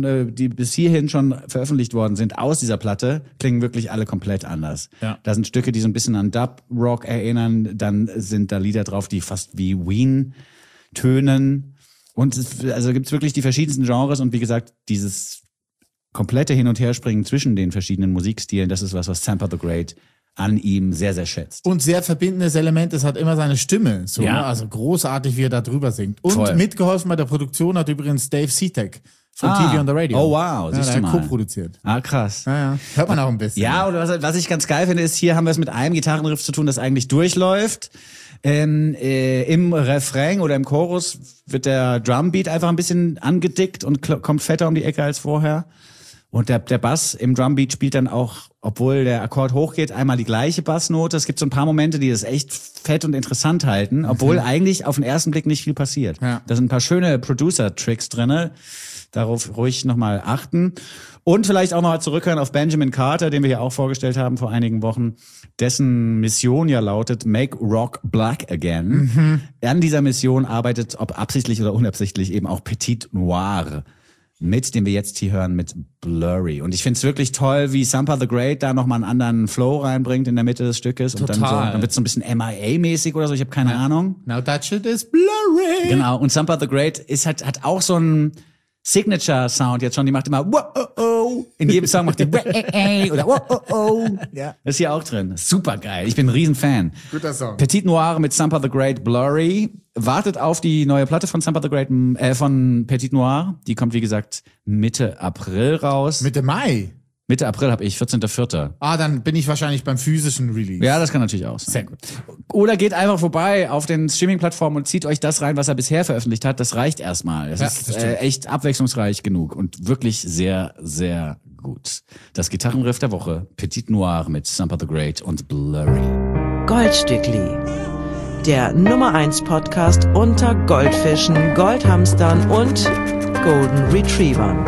hierhin schon veröffentlicht worden sind aus dieser Platte, klingen wirklich alle komplett anders. Ja. Da sind Stücke, die so ein bisschen an Dub-Rock erinnern. Dann sind da Lieder drauf, die fast wie Ween tönen. Und also gibt's wirklich die verschiedensten Genres. Und wie gesagt, dieses komplette Hin- und Herspringen zwischen den verschiedenen Musikstilen, das ist was Sampa the Great an ihm sehr, sehr schätzt. Und sehr verbindendes Element, es hat immer seine Stimme. So, Ja. ne? Also großartig, wie er da drüber singt. Und Voll. mitgeholfen bei der Produktion hat übrigens Dave Seatek von TV on the Radio. Oh wow, Ja, siehst der du hat mal. co-produziert. Ah, krass. Ja. Hört man auch ein bisschen. Ja, oder was ich ganz geil finde, ist, hier haben wir es mit einem Gitarrenriff zu tun, das eigentlich durchläuft. Im Refrain oder im Chorus wird der Drumbeat einfach ein bisschen angedickt und kommt fetter um die Ecke als vorher. Und der Bass im Drumbeat spielt dann auch, obwohl der Akkord hochgeht, einmal die gleiche Bassnote. Es gibt so ein paar Momente, die das echt fett und interessant halten, obwohl eigentlich auf den ersten Blick nicht viel passiert. Ja. Da sind ein paar schöne Producer-Tricks drinne. Darauf ruhig nochmal achten. Und vielleicht auch nochmal zurückhören auf Benjamin Carter, den wir hier auch vorgestellt haben vor einigen Wochen, dessen Mission ja lautet Make Rock Black Again. An dieser Mission arbeitet, ob absichtlich oder unabsichtlich, eben auch Petit Noir mit, den wir jetzt hier hören, mit Blurry. Und ich finde es wirklich toll, wie Sampa the Great da nochmal einen anderen Flow reinbringt in der Mitte des Stückes. Und Total. dann wird es so ein bisschen MIA-mäßig oder so, ich habe keine Ahnung. Now that shit is blurry. Genau, und Sampa the Great hat auch so einen Signature-Sound jetzt schon. Die macht immer wow-oh-oh. In jedem Song macht die wow-oh-oh oder wow-oh-oh. Ja. Das ist hier auch drin. Super geil. Ich bin ein Riesenfan. Guter Song. Petit Noir mit Sampa the Great, Blurry. Wartet auf die neue Platte von Sampa the Great, von Petit Noir. Die kommt, wie gesagt, Mitte April raus. Mitte Mai. Mitte April habe ich, 14.04. Dann bin ich wahrscheinlich beim physischen Release. Ja, das kann natürlich auch sein. Sehr gut. Oder geht einfach vorbei auf den Streaming-Plattformen und zieht euch das rein, was er bisher veröffentlicht hat. Das reicht erstmal. Das Ja, ist das stimmt. echt abwechslungsreich genug und wirklich sehr, sehr gut. Das Gitarrenriff der Woche, Petit Noir mit Sampa the Great und Blurry. Goldstückli. Der Nummer 1 Podcast unter Goldfischen, Goldhamstern und Golden Retrievern.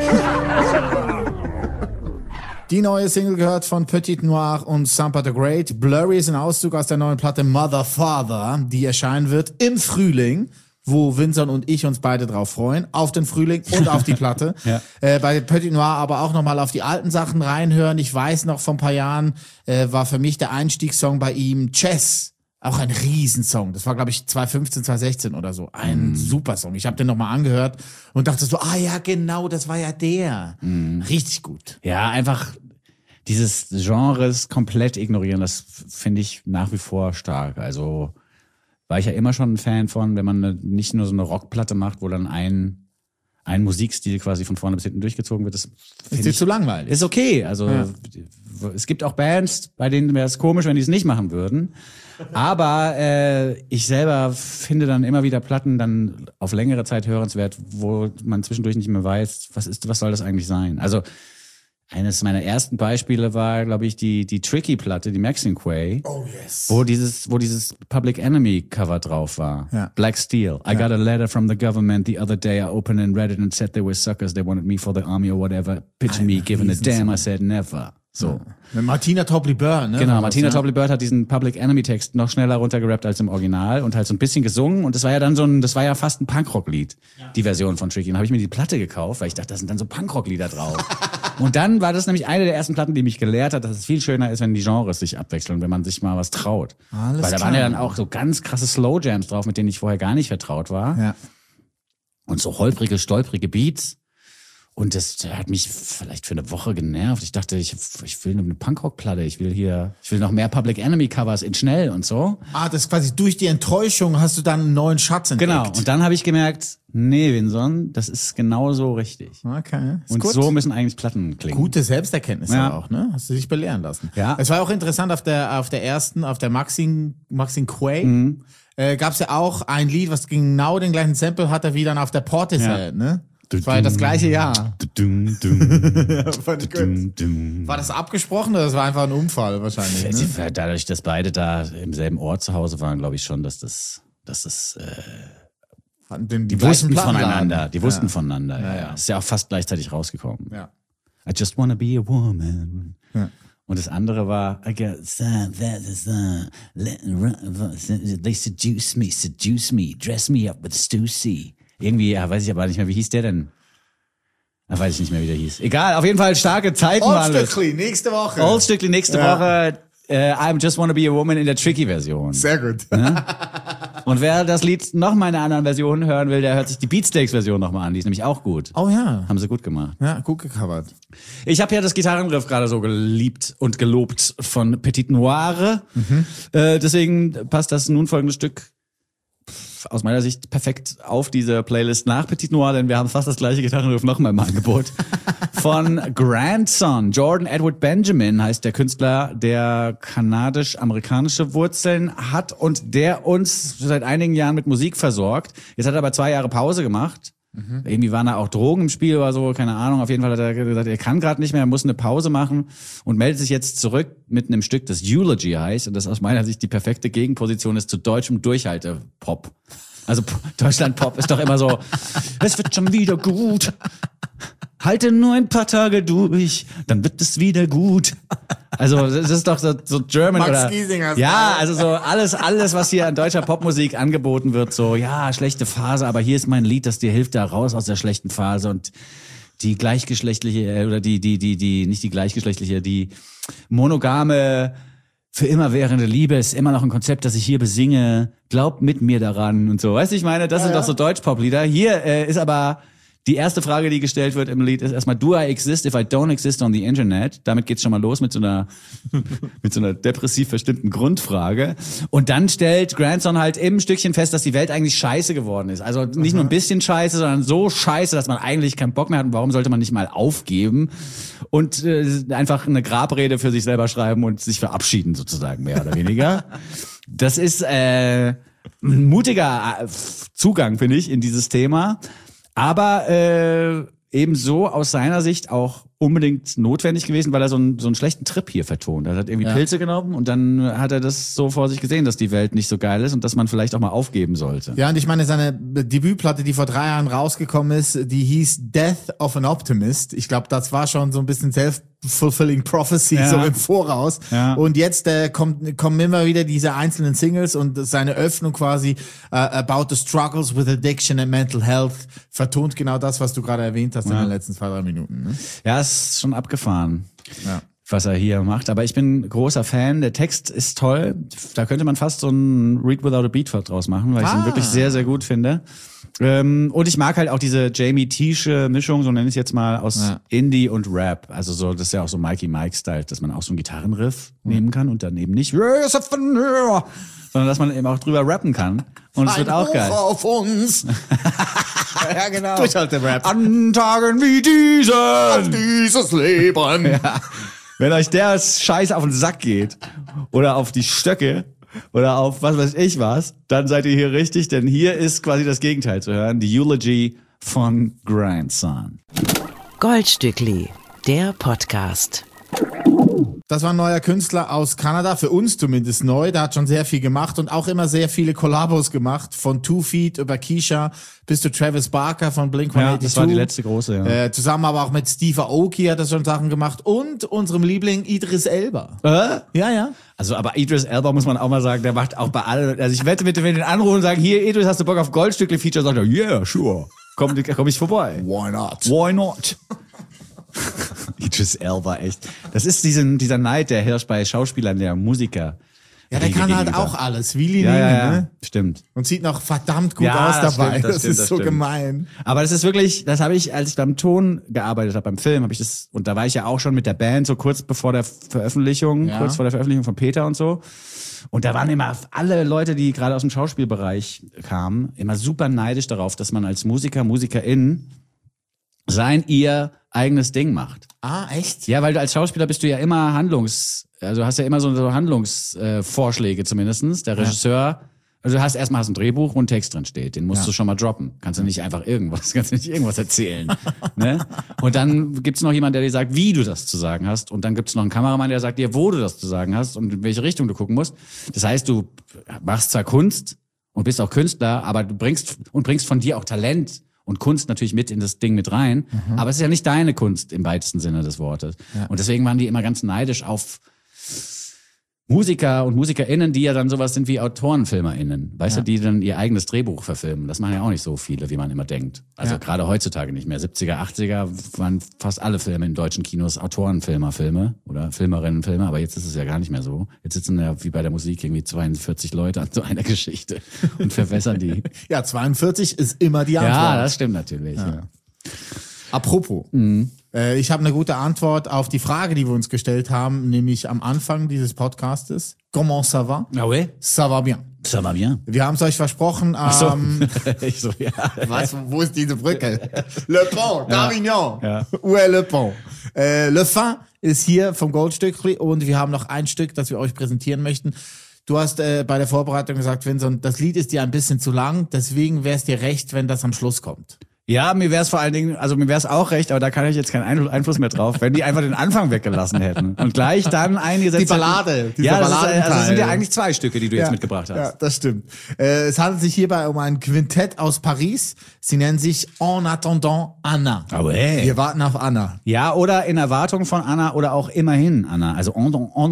Die neue Single gehört von Petit Noir und Sampa the Great. Blurry ist ein Auszug aus der neuen Platte Mother Father, die erscheinen wird im Frühling, wo Vincent und ich uns beide drauf freuen, auf den Frühling und auf die Platte. Ja. Bei Petit Noir aber auch nochmal auf die alten Sachen reinhören. Ich weiß noch, vor ein paar Jahren war für mich der Einstiegssong bei ihm Chess. Auch ein Riesensong. Das war, glaube ich, 2015, 2016 oder so. Ein super Song. Ich habe den nochmal angehört und dachte so, ja genau, das war ja der. Richtig gut. Ja, einfach dieses Genres komplett ignorieren, das finde ich nach wie vor stark. Also war ich ja immer schon ein Fan von, wenn man nicht nur so eine Rockplatte macht, wo dann ein Musikstil quasi von vorne bis hinten durchgezogen wird. Das Ist dir zu langweilig? ist okay. Also es gibt auch Bands, bei denen wäre es komisch, wenn die es nicht machen würden. Aber ich selber finde dann immer wieder Platten dann auf längere Zeit hörenswert, wo man zwischendurch nicht mehr weiß, was soll das eigentlich sein? Also eines meiner ersten Beispiele war, glaube ich, die Tricky-Platte, die Maxinquaye. Oh yes. Wo dieses Public Enemy Cover drauf war. Ja. Black Steel. I got a letter from the government the other day. I opened and read it and said they were suckers. They wanted me for the army or whatever. Pitch me, given a damn. I said never. So. Mit Martina Topley-Bird, ne? Genau, Martina Topley-Bird hat diesen Public Enemy Text noch schneller runtergerappt als im Original und halt so ein bisschen gesungen und das war ja dann das war ja fast ein Punkrock-Lied, die Version von Tricky. Und dann habe ich mir die Platte gekauft, weil ich dachte, da sind dann so Punkrock-Lieder drauf. Und dann war das nämlich eine der ersten Platten, die mich gelehrt hat, dass es viel schöner ist, wenn die Genres sich abwechseln, wenn man sich mal was traut. Alles weil da klar. waren ja dann auch so ganz krasse Slow Jams drauf, mit denen ich vorher gar nicht vertraut war. Ja. Und so holprige, stolprige Beats. Und das hat mich vielleicht für eine Woche genervt. Ich dachte, ich will eine Punkrock-Platte. Ich will noch mehr Public Enemy Covers in schnell und so. Das ist quasi durch die Enttäuschung hast du dann einen neuen Schatz entdeckt. Genau. Und dann habe ich gemerkt, nee, Vincent, das ist genauso richtig. Okay. Ist Und gut. so müssen eigentlich Platten klingen. Gute Selbsterkenntnis Ja. aber auch, ne? Hast du dich belehren lassen. Ja. Es war auch interessant auf der Maxinquaye, gab's ja auch ein Lied, was genau den gleichen Sample hatte wie dann auf der Portishead, ne? Das war ja das gleiche Jahr. Fand ich gut. War das abgesprochen oder das war einfach ein Unfall wahrscheinlich? Ne? Dadurch, dass beide da im selben Ort zu Hause waren, glaube ich schon, dass das die wussten voneinander. Die wussten voneinander. Ja. Ist ja auch fast gleichzeitig rausgekommen. Ja. I just wanna be a woman. Ja. Und das andere war, they seduce me, dress me up with Stussy. Irgendwie, weiß ich aber nicht mehr, wie hieß der denn? Weiß ich nicht mehr, wie der hieß. Egal, auf jeden Fall starke Zeiten waren das. Oldstückli, nächste Woche. Oldstückli, nächste Woche. I just wanna be a woman in der Tricky-Version. Sehr gut. Und wer das Lied noch mal in einer anderen Version hören will, der hört sich die Beatsteaks-Version noch mal an. Die ist nämlich auch gut. Oh ja. Haben sie gut gemacht. Ja, gut gecovert. Ich habe ja das Gitarrenriff gerade so geliebt und gelobt von Petit Noir. Deswegen passt das nun folgende Stück aus meiner Sicht perfekt auf diese Playlist nach Petit Noir, denn wir haben fast das gleiche Gitarrenriff nochmal im Angebot. Von Grandson. Jordan Edward Benjamin heißt der Künstler, der kanadisch-amerikanische Wurzeln hat und der uns seit einigen Jahren mit Musik versorgt. Jetzt hat er aber 2 Jahre Pause gemacht. Irgendwie waren da auch Drogen im Spiel oder so, keine Ahnung. Auf jeden Fall hat er gesagt, er kann gerade nicht mehr, er muss eine Pause machen und meldet sich jetzt zurück mit einem Stück, das Eulogy heißt und das aus meiner Sicht die perfekte Gegenposition ist zu deutschem Durchhalte-Pop. Also Deutschland-Pop ist doch immer so, es wird schon wieder gut. Halte nur ein paar Tage durch, dann wird es wieder gut. Also das ist doch so German Max oder Giesinger. ja, also so alles, was hier an deutscher Popmusik angeboten wird, so ja, schlechte Phase, aber hier ist mein Lied, das dir hilft da raus aus der schlechten Phase und die gleichgeschlechtliche oder die nicht die gleichgeschlechtliche, die monogame für immerwährende Liebe ist immer noch ein Konzept, das ich hier besinge. Glaub mit mir daran und so. Weißt du, ich meine, das sind doch so Deutsch-Pop-Lieder. Hier ist aber die erste Frage, die gestellt wird im Lied, ist erstmal, do I exist if I don't exist on the Internet? Damit geht's schon mal los mit so einer depressiv verstimmten Grundfrage. Und dann stellt Grandson halt im Stückchen fest, dass die Welt eigentlich scheiße geworden ist. Also nicht nur ein bisschen scheiße, sondern so scheiße, dass man eigentlich keinen Bock mehr hat. Und warum sollte man nicht mal aufgeben und einfach eine Grabrede für sich selber schreiben und sich verabschieden sozusagen, mehr oder weniger. Das ist ein mutiger Zugang, finde ich, in dieses Thema. Aber ebenso aus seiner Sicht auch unbedingt notwendig gewesen, weil er so einen schlechten Trip hier vertont. Er hat irgendwie Pilze genommen und dann hat er das so vor sich gesehen, dass die Welt nicht so geil ist und dass man vielleicht auch mal aufgeben sollte. Ja, und ich meine, seine Debütplatte, die vor 3 Jahren rausgekommen ist, die hieß Death of an Optimist. Ich glaube, das war schon so ein bisschen self-fulfilling prophecy, so im Voraus. Ja. Und jetzt kommen immer wieder diese einzelnen Singles und seine Öffnung quasi about the struggles with addiction and mental health vertont genau das, was du gerade erwähnt hast in den letzten 2-3 Minuten. Ne? Ja, ist schon abgefahren, Ja. was er hier macht. Aber ich bin großer Fan. Der Text ist toll. Da könnte man fast so ein Read Without a Beat draus machen, weil ich ihn wirklich sehr, sehr gut finde. Und ich mag halt auch diese Jamie Tische Mischung, so nenne ich es jetzt mal, aus Indie und Rap. Also so, das ist ja auch so Mikey Mike-Style, dass man auch so einen Gitarrenriff nehmen kann und dann eben nicht, sondern dass man eben auch drüber rappen kann. Und es wird auch geil. Auf uns. Ja, genau. Durchhalte-Rap. An Tagen wie diesen. Dieses Leben. Ja. Wenn euch der Scheiß auf den Sack geht oder auf die Stöcke oder auf was weiß ich was, dann seid ihr hier richtig, denn hier ist quasi das Gegenteil zu hören. Die Eulogy von Grandson. Goldstückli, der Podcast. Das war ein neuer Künstler aus Kanada, für uns zumindest neu. Der hat schon sehr viel gemacht und auch immer sehr viele Kollabos gemacht. Von 2 Feet über Keisha bis zu Travis Barker von Blink-182. Ja, das war die letzte große, ja. Zusammen aber auch mit Steve Aoki hat er schon Sachen gemacht und unserem Liebling Idris Elba. Ja, ja. Also, aber Idris Elba muss man auch mal sagen, der macht auch bei allen, also ich wette mit, wenn wir den anrufen und sagen, hier Idris, hast du Bock auf Goldstückli-Feature? Sagt er, yeah, sure. Komm ich vorbei. Why not? Why not? Idris Elba, echt. Das ist dieser Neid, der herrscht bei Schauspielern, der Musiker. Ja, der kann halt auch alles. Willi Nini, ne? Stimmt. Und sieht noch verdammt gut Ja, aus das dabei. stimmt, das ist so gemein. Aber das ist wirklich, das habe ich, als ich beim Ton gearbeitet habe, beim Film, habe ich das, und da war ich ja auch schon mit der Band, so kurz vor der Veröffentlichung von Peter und so. Und da waren immer alle Leute, die gerade aus dem Schauspielbereich kamen, immer super neidisch darauf, dass man als Musiker, Musikerin ihr eigenes Ding macht. Ah, echt? Ja, weil du als Schauspieler bist du ja immer also hast ja immer so Handlungsvorschläge zumindestens. Der Regisseur, also du hast erstmal ein Drehbuch, wo ein Text drin steht, den musst du schon mal droppen. Kannst du nicht einfach irgendwas erzählen. Ne? Und dann gibt's noch jemanden, der dir sagt, wie du das zu sagen hast. Und dann gibt's noch einen Kameramann, der sagt dir, wo du das zu sagen hast und in welche Richtung du gucken musst. Das heißt, du machst zwar Kunst und bist auch Künstler, aber du bringst von dir auch Talent und Kunst natürlich mit in das Ding mit rein. Aber es ist ja nicht deine Kunst im weitesten Sinne des Wortes. Ja. Und deswegen waren die immer ganz neidisch auf Musiker und MusikerInnen, die ja dann sowas sind wie AutorenfilmerInnen. Weißt du, die dann ihr eigenes Drehbuch verfilmen. Das machen ja auch nicht so viele, wie man immer denkt. Also gerade heutzutage nicht mehr. 70er, 80er waren fast alle Filme in deutschen Kinos Autorenfilme oder Filmerinnenfilme. Aber jetzt ist es ja gar nicht mehr so. Jetzt sitzen ja wie bei der Musik irgendwie 42 Leute an so einer Geschichte und verwässern die. Ja, 42 ist immer die Antwort. Ja, das stimmt natürlich. Ja. Apropos, ich habe eine gute Antwort auf die Frage, die wir uns gestellt haben, nämlich am Anfang dieses Podcastes. Comment ça va? Ah ouais? Ça va bien. Ça va bien. Wir haben es euch versprochen. Ich so, ja. Was? Wo ist diese Brücke? Le Pont, d'Avignon. Ja. Où est le Pont? Le Fin ist hier vom Goldstückli und wir haben noch ein Stück, das wir euch präsentieren möchten. Du hast bei der Vorbereitung gesagt, Vincent, das Lied ist dir ein bisschen zu lang, deswegen wäre es dir recht, wenn das am Schluss kommt. Ja, mir wäre es vor allen Dingen, also mir wäre es auch recht, aber da kann ich jetzt keinen Einfluss mehr drauf, wenn die einfach den Anfang weggelassen hätten und gleich dann eingesetzt Die Ballade, hätten. dieser Ja, Balladenteil. das sind ja eigentlich 2 Stücke, die du jetzt mitgebracht hast. Ja, das stimmt. Es handelt sich hierbei um ein Quintett aus Paris. Sie nennen sich En attendant Anna. Oh, hey. Wir warten auf Anna. Ja, oder in Erwartung von Anna oder auch immerhin Anna. Also en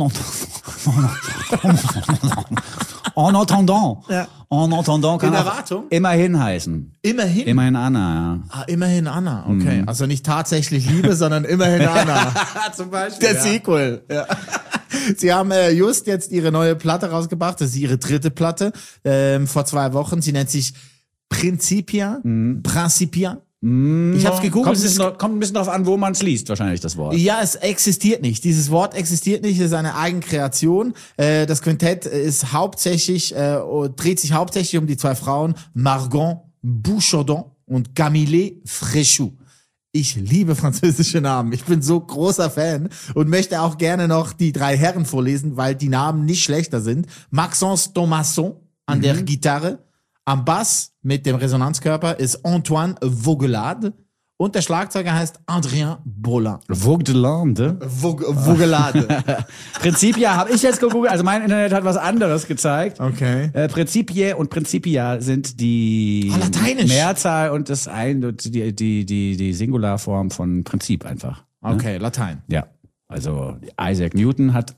attendant. Ja. En attendant kann In auch Erwartung? immerhin heißen. Immerhin? Immerhin Anna, ja. Ah, immerhin Anna, okay. Also nicht tatsächlich Liebe, sondern immerhin Anna. Zum Beispiel. Der Sequel. Ja. Sie haben just jetzt ihre neue Platte rausgebracht. Das ist ihre 3. Platte vor 2 Wochen. Sie nennt sich Principia. Principia. Ich hab's gegoogelt. Kommt ein bisschen drauf an, wo man es liest, wahrscheinlich das Wort. Ja, es existiert nicht. Dieses Wort existiert nicht. Es ist eine Eigenkreation. Das Quintett ist dreht sich hauptsächlich um die 2 Frauen, Margot Bouchaudon und Camille Fréchou. Ich liebe französische Namen. Ich bin so großer Fan und möchte auch gerne noch die 3 Herren vorlesen, weil die Namen nicht schlechter sind. Maxence Thomasson an der Gitarre. Am Bass mit dem Resonanzkörper ist Antoine Vogelade Und der Schlagzeuger heißt Adrien Bollin. Vaugelande. Vogelade. Principia habe ich jetzt gegoogelt, also mein Internet hat was anderes gezeigt. Okay. Principie und Principia sind die Lateinisch. Mehrzahl und die Singularform von Prinzip einfach. Okay, Latein. Ja, also Isaac Newton hat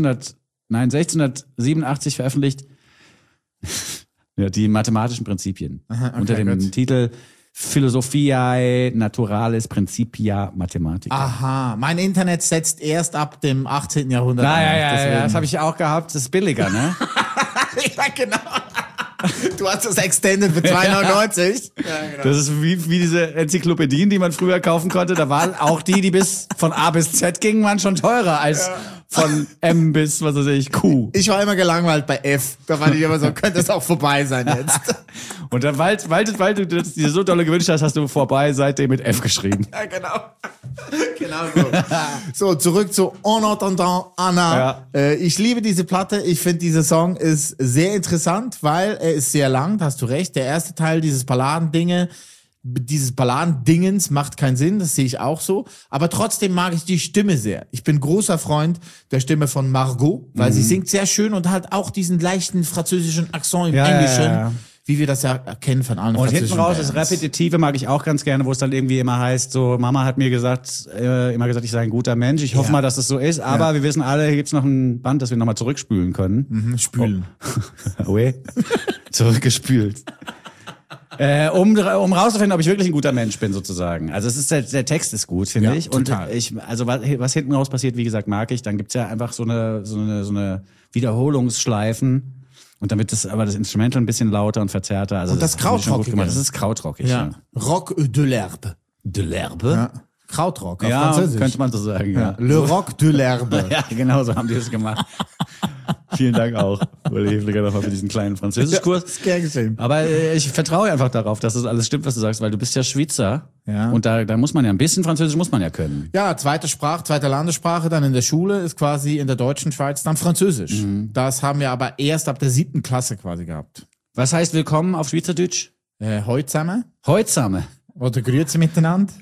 1687 veröffentlicht ja, die mathematischen Prinzipien unter dem gut. Titel Philosophiae Naturalis Principia Mathematica. Aha, mein Internet setzt erst ab dem 18. Jahrhundert ein. Ja, das habe ich auch gehabt. Das ist billiger, ne? Ja, genau. Du hast das Extended für 2,99. Ja, genau. Das ist wie diese Enzyklopädien, die man früher kaufen konnte. Da waren auch die bis von A bis Z gingen, waren schon teurer als von M bis, was weiß ich, Q. Ich war immer gelangweilt bei F. Da war ich immer so, könnte es auch vorbei sein jetzt. Und dann, weil du das dir so dolle gewünscht hast du vorbei seitdem mit F geschrieben. Ja, genau. Genau so. So, zurück zu En entendant Anna. Ja. Ich liebe diese Platte. Ich finde, dieser Song ist sehr interessant, weil er ist sehr lang, da hast du recht. Der erste Teil dieses Balladendingens macht keinen Sinn, das sehe ich auch so. Aber trotzdem mag ich die Stimme sehr. Ich bin großer Freund der Stimme von Margot, weil sie singt sehr schön und hat auch diesen leichten französischen Akzent im Englischen. Ja. Wie wir das ja erkennen von allen Und hinten französischen raus, das Bands. Repetitive mag ich auch ganz gerne, wo es dann irgendwie immer heißt, so, Mama hat mir immer gesagt, ich sei ein guter Mensch. Ich hoffe mal, dass es so ist, aber wir wissen alle, hier gibt's noch ein Band, das wir nochmal zurückspülen können. Spülen. Oui. Zurückgespült. Um rauszufinden, ob ich wirklich ein guter Mensch bin, sozusagen. Also es ist der Text ist gut, finde ich. Und total. also was hinten raus passiert, wie gesagt, mag ich. Dann gibt's ja einfach so eine Wiederholungsschleifen. Und dann wird das Instrumental ein bisschen lauter und verzerrter. Also Und das finde ich schon gut krautrockige. gemacht. Das ist krautrockig. Ja. Rock de l'herbe. De l'herbe? Ja. Krautrock auf Ja, Französisch. könnte man so sagen. Ja. Le Rock de l'herbe. Ja, genau so haben die das gemacht. Vielen Dank auch, Uli Hefliger, nochmal für diesen kleinen Französischkurs. Ist gern geschehen. Aber ich vertraue einfach darauf, dass das alles stimmt, was du sagst, weil du bist ja Schweizer. Ja. Und da muss man ja ein bisschen Französisch muss man ja können. Ja, zweite Landessprache dann in der Schule ist quasi in der deutschen Schweiz dann Französisch. Das haben wir aber erst ab der 7. Klasse quasi gehabt. Was heißt willkommen auf Schweizerdeutsch? Heute zusammen? Heute zusammen. Oder grüezi miteinander?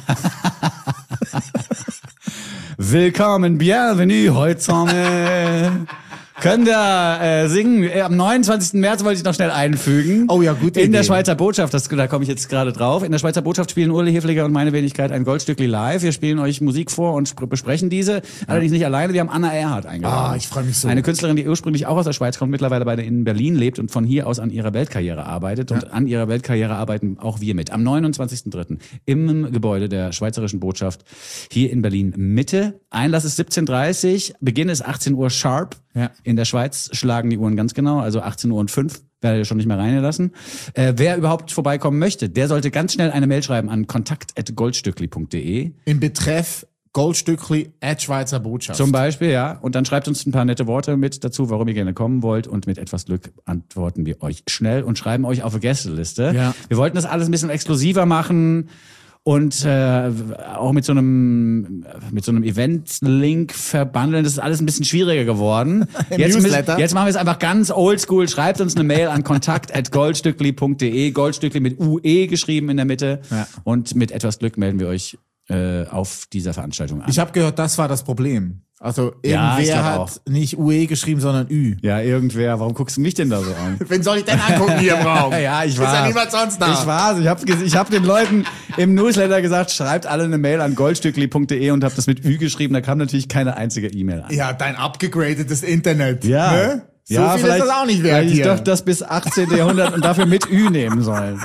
Willkommen, bienvenue, heute zusammen. Könnt ihr singen? Am 29. März wollte ich noch schnell einfügen. Oh ja, gute In der Idee. Schweizer Botschaft, da komme ich jetzt gerade drauf. In der Schweizer Botschaft spielen Uli Hefliger und meine Wenigkeit ein Goldstückli live. Wir spielen euch Musik vor und besprechen diese. Allerdings nicht alleine, wir haben Anna Erhardt eingeladen. Ah, ich freue mich so. Eine Künstlerin, die ursprünglich auch aus der Schweiz kommt, mittlerweile in Berlin lebt und von hier aus an ihrer Weltkarriere arbeitet. Und an ihrer Weltkarriere arbeiten auch wir mit. Am 29.03. im Gebäude der Schweizerischen Botschaft hier in Berlin Mitte. Einlass ist 17:30 Uhr, Beginn ist 18 Uhr sharp. Ja. In der Schweiz schlagen die Uhren ganz genau, also 18:05 Uhr werde ich schon nicht mehr reingelassen. Wer überhaupt vorbeikommen möchte, der sollte ganz schnell eine Mail schreiben an kontakt@goldstückli.de. Im Betreff Goldstückli @Schweizer Botschaft. Zum Beispiel, ja. Und dann schreibt uns ein paar nette Worte mit dazu, warum ihr gerne kommen wollt. Und mit etwas Glück antworten wir euch schnell und schreiben euch auf eine Gästeliste. Ja. Wir wollten das alles ein bisschen exklusiver machen. Und auch mit so einem Event-Link verbandeln, das ist alles ein bisschen schwieriger geworden. Newsletter. Jetzt machen wir es einfach ganz oldschool. Schreibt uns eine Mail an kontakt@goldstückli.de. Goldstückli mit UE geschrieben in der Mitte. Ja. Und mit etwas Glück melden wir euch auf dieser Veranstaltung an. Ich habe gehört, das war das Problem. Also Ja, ich irgendwer glaub hat nicht UE geschrieben, sondern Ü. Ja, irgendwer. Warum guckst du mich denn da so an? Wen soll ich denn angucken hier im Raum? Ja, ich Ist ja war's. niemand sonst da. Ich war's. Ich hab den Leuten im Newsletter gesagt, schreibt alle eine Mail an goldstückli.de und hab das mit Ü geschrieben. Da kam natürlich keine einzige E-Mail an. Ja, dein abgegradetes Internet. Ja. Ne? So Ja, viel ist das auch nicht wert vielleicht hier. ich doch das bis 18. Jahrhundert und dafür mit Ü nehmen sollen.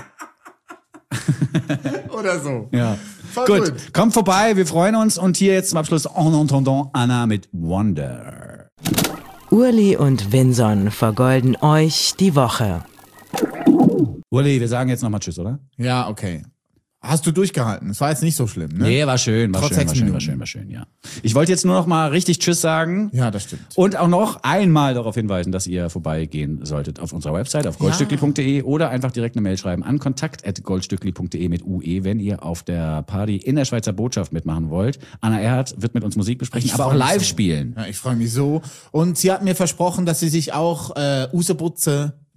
Oder so. Ja. Voll Gut. gut. Kommt vorbei, wir freuen uns. Und hier jetzt zum Abschluss En entendant Anna mit Wonder. Urli und Vinson vergolden euch die Woche. Uli, wir sagen jetzt nochmal Tschüss, oder? Ja, okay. Hast du durchgehalten? Es war jetzt nicht so schlimm, ne? Nee, war schön, war Trotz schön, 6 war schön, war Minuten. schön, war schön, ja. Ich wollte jetzt nur noch mal richtig Tschüss sagen. Ja, das stimmt. Und auch noch einmal darauf hinweisen, dass ihr vorbeigehen solltet auf unserer Website, auf goldstückli.de oder einfach direkt eine Mail schreiben an kontakt@goldstückli.de mit UE, wenn ihr auf der Party in der Schweizer Botschaft mitmachen wollt. Anna Erhardt wird mit uns Musik besprechen, aber auch freu mich live so. spielen. Ja, ich freue mich so. Und sie hat mir versprochen, dass sie sich auch Usebutze wird.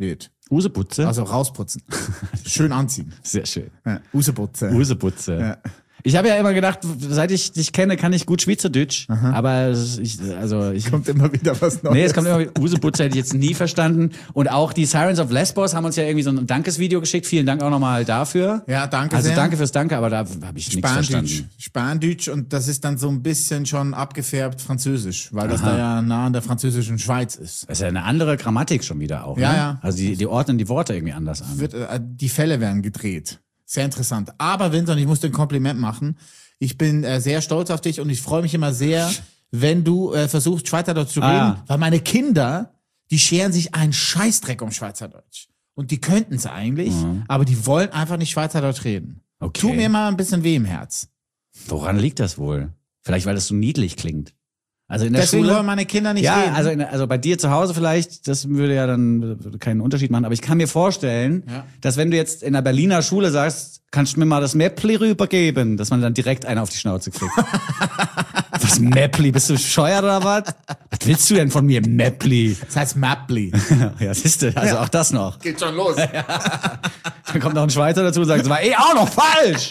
Useputze? Also rausputzen. Schön anziehen. Sehr schön. Ja. Useputze. Useputze. Ja. Ich habe ja immer gedacht, seit ich dich kenne, kann ich gut Schweizerdeutsch. Aber ich Kommt immer wieder was Neues. Nee, es kommt immer wieder. Useputze hätte ich jetzt nie verstanden. Und auch die Sirens of Lesbos haben uns ja irgendwie so ein Dankesvideo geschickt. Vielen Dank auch nochmal dafür. Ja, danke also sehr. danke fürs Danke, aber da habe ich nichts verstanden. Spandeutsch und das ist dann so ein bisschen schon abgefärbt Französisch, weil das da ja nah an der französischen Schweiz ist. Das ist ja eine andere Grammatik schon wieder auch. Ja, ne? ja. Also die ordnen die Worte irgendwie anders an. Die Fälle werden gedreht. Sehr interessant. Aber Vincent, ich muss dir ein Kompliment machen. Ich bin sehr stolz auf dich und ich freue mich immer sehr, wenn du versuchst, Schweizerdeutsch zu reden, weil meine Kinder, die scheren sich einen Scheißdreck um Schweizerdeutsch. Und die könnten es eigentlich, aber die wollen einfach nicht Schweizerdeutsch reden. Okay. Tu mir mal ein bisschen weh im Herz. Woran liegt das wohl? Vielleicht, weil das so niedlich klingt. Also in der Deswegen Schule wollen meine Kinder nicht reden. also bei dir zu Hause vielleicht, das würde ja dann keinen Unterschied machen, aber ich kann mir vorstellen, dass wenn du jetzt in einer Berliner Schule sagst, kannst du mir mal das Mäppli rübergeben, dass man dann direkt einen auf die Schnauze kriegt. Was Mäppli? Bist du bescheuert oder was? Was willst du denn von mir, Mäppli? Das heißt Mäppli. Ja, siehste, also auch das noch. Geht schon los. Dann kommt noch ein Schweizer dazu und sagt, das war auch noch falsch.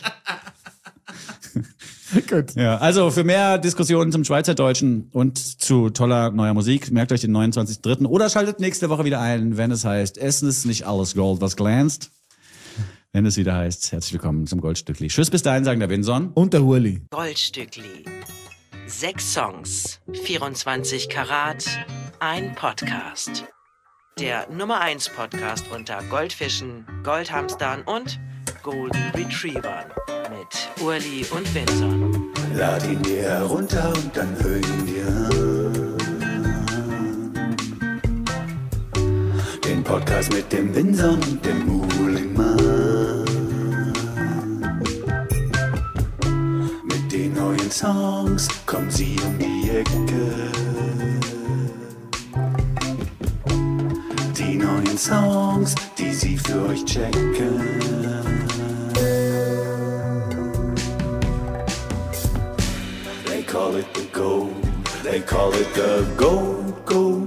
Gut. Ja, also für mehr Diskussionen zum Schweizerdeutschen und zu toller neuer Musik, merkt euch den 29.3. oder schaltet nächste Woche wieder ein, wenn es heißt, es ist nicht alles Gold, was glänzt. Wenn es wieder heißt, herzlich willkommen zum Goldstückli. Tschüss, bis dahin, sagen der Winson. Und der Hurli. Goldstückli. 6 Songs, 24 Karat, ein Podcast. Der Nummer 1 Podcast unter Goldfischen, Goldhamstern und Golden Retrievern. Mit Urli und Vinson. Lad ihn dir herunter und dann hör ihn dir an. Den Podcast mit dem Winson und dem Muhlingmann. Mit den neuen Songs kommen sie um die Ecke. Die neuen Songs, die sie für euch checken. They call it the gold, they call it the gold, gold.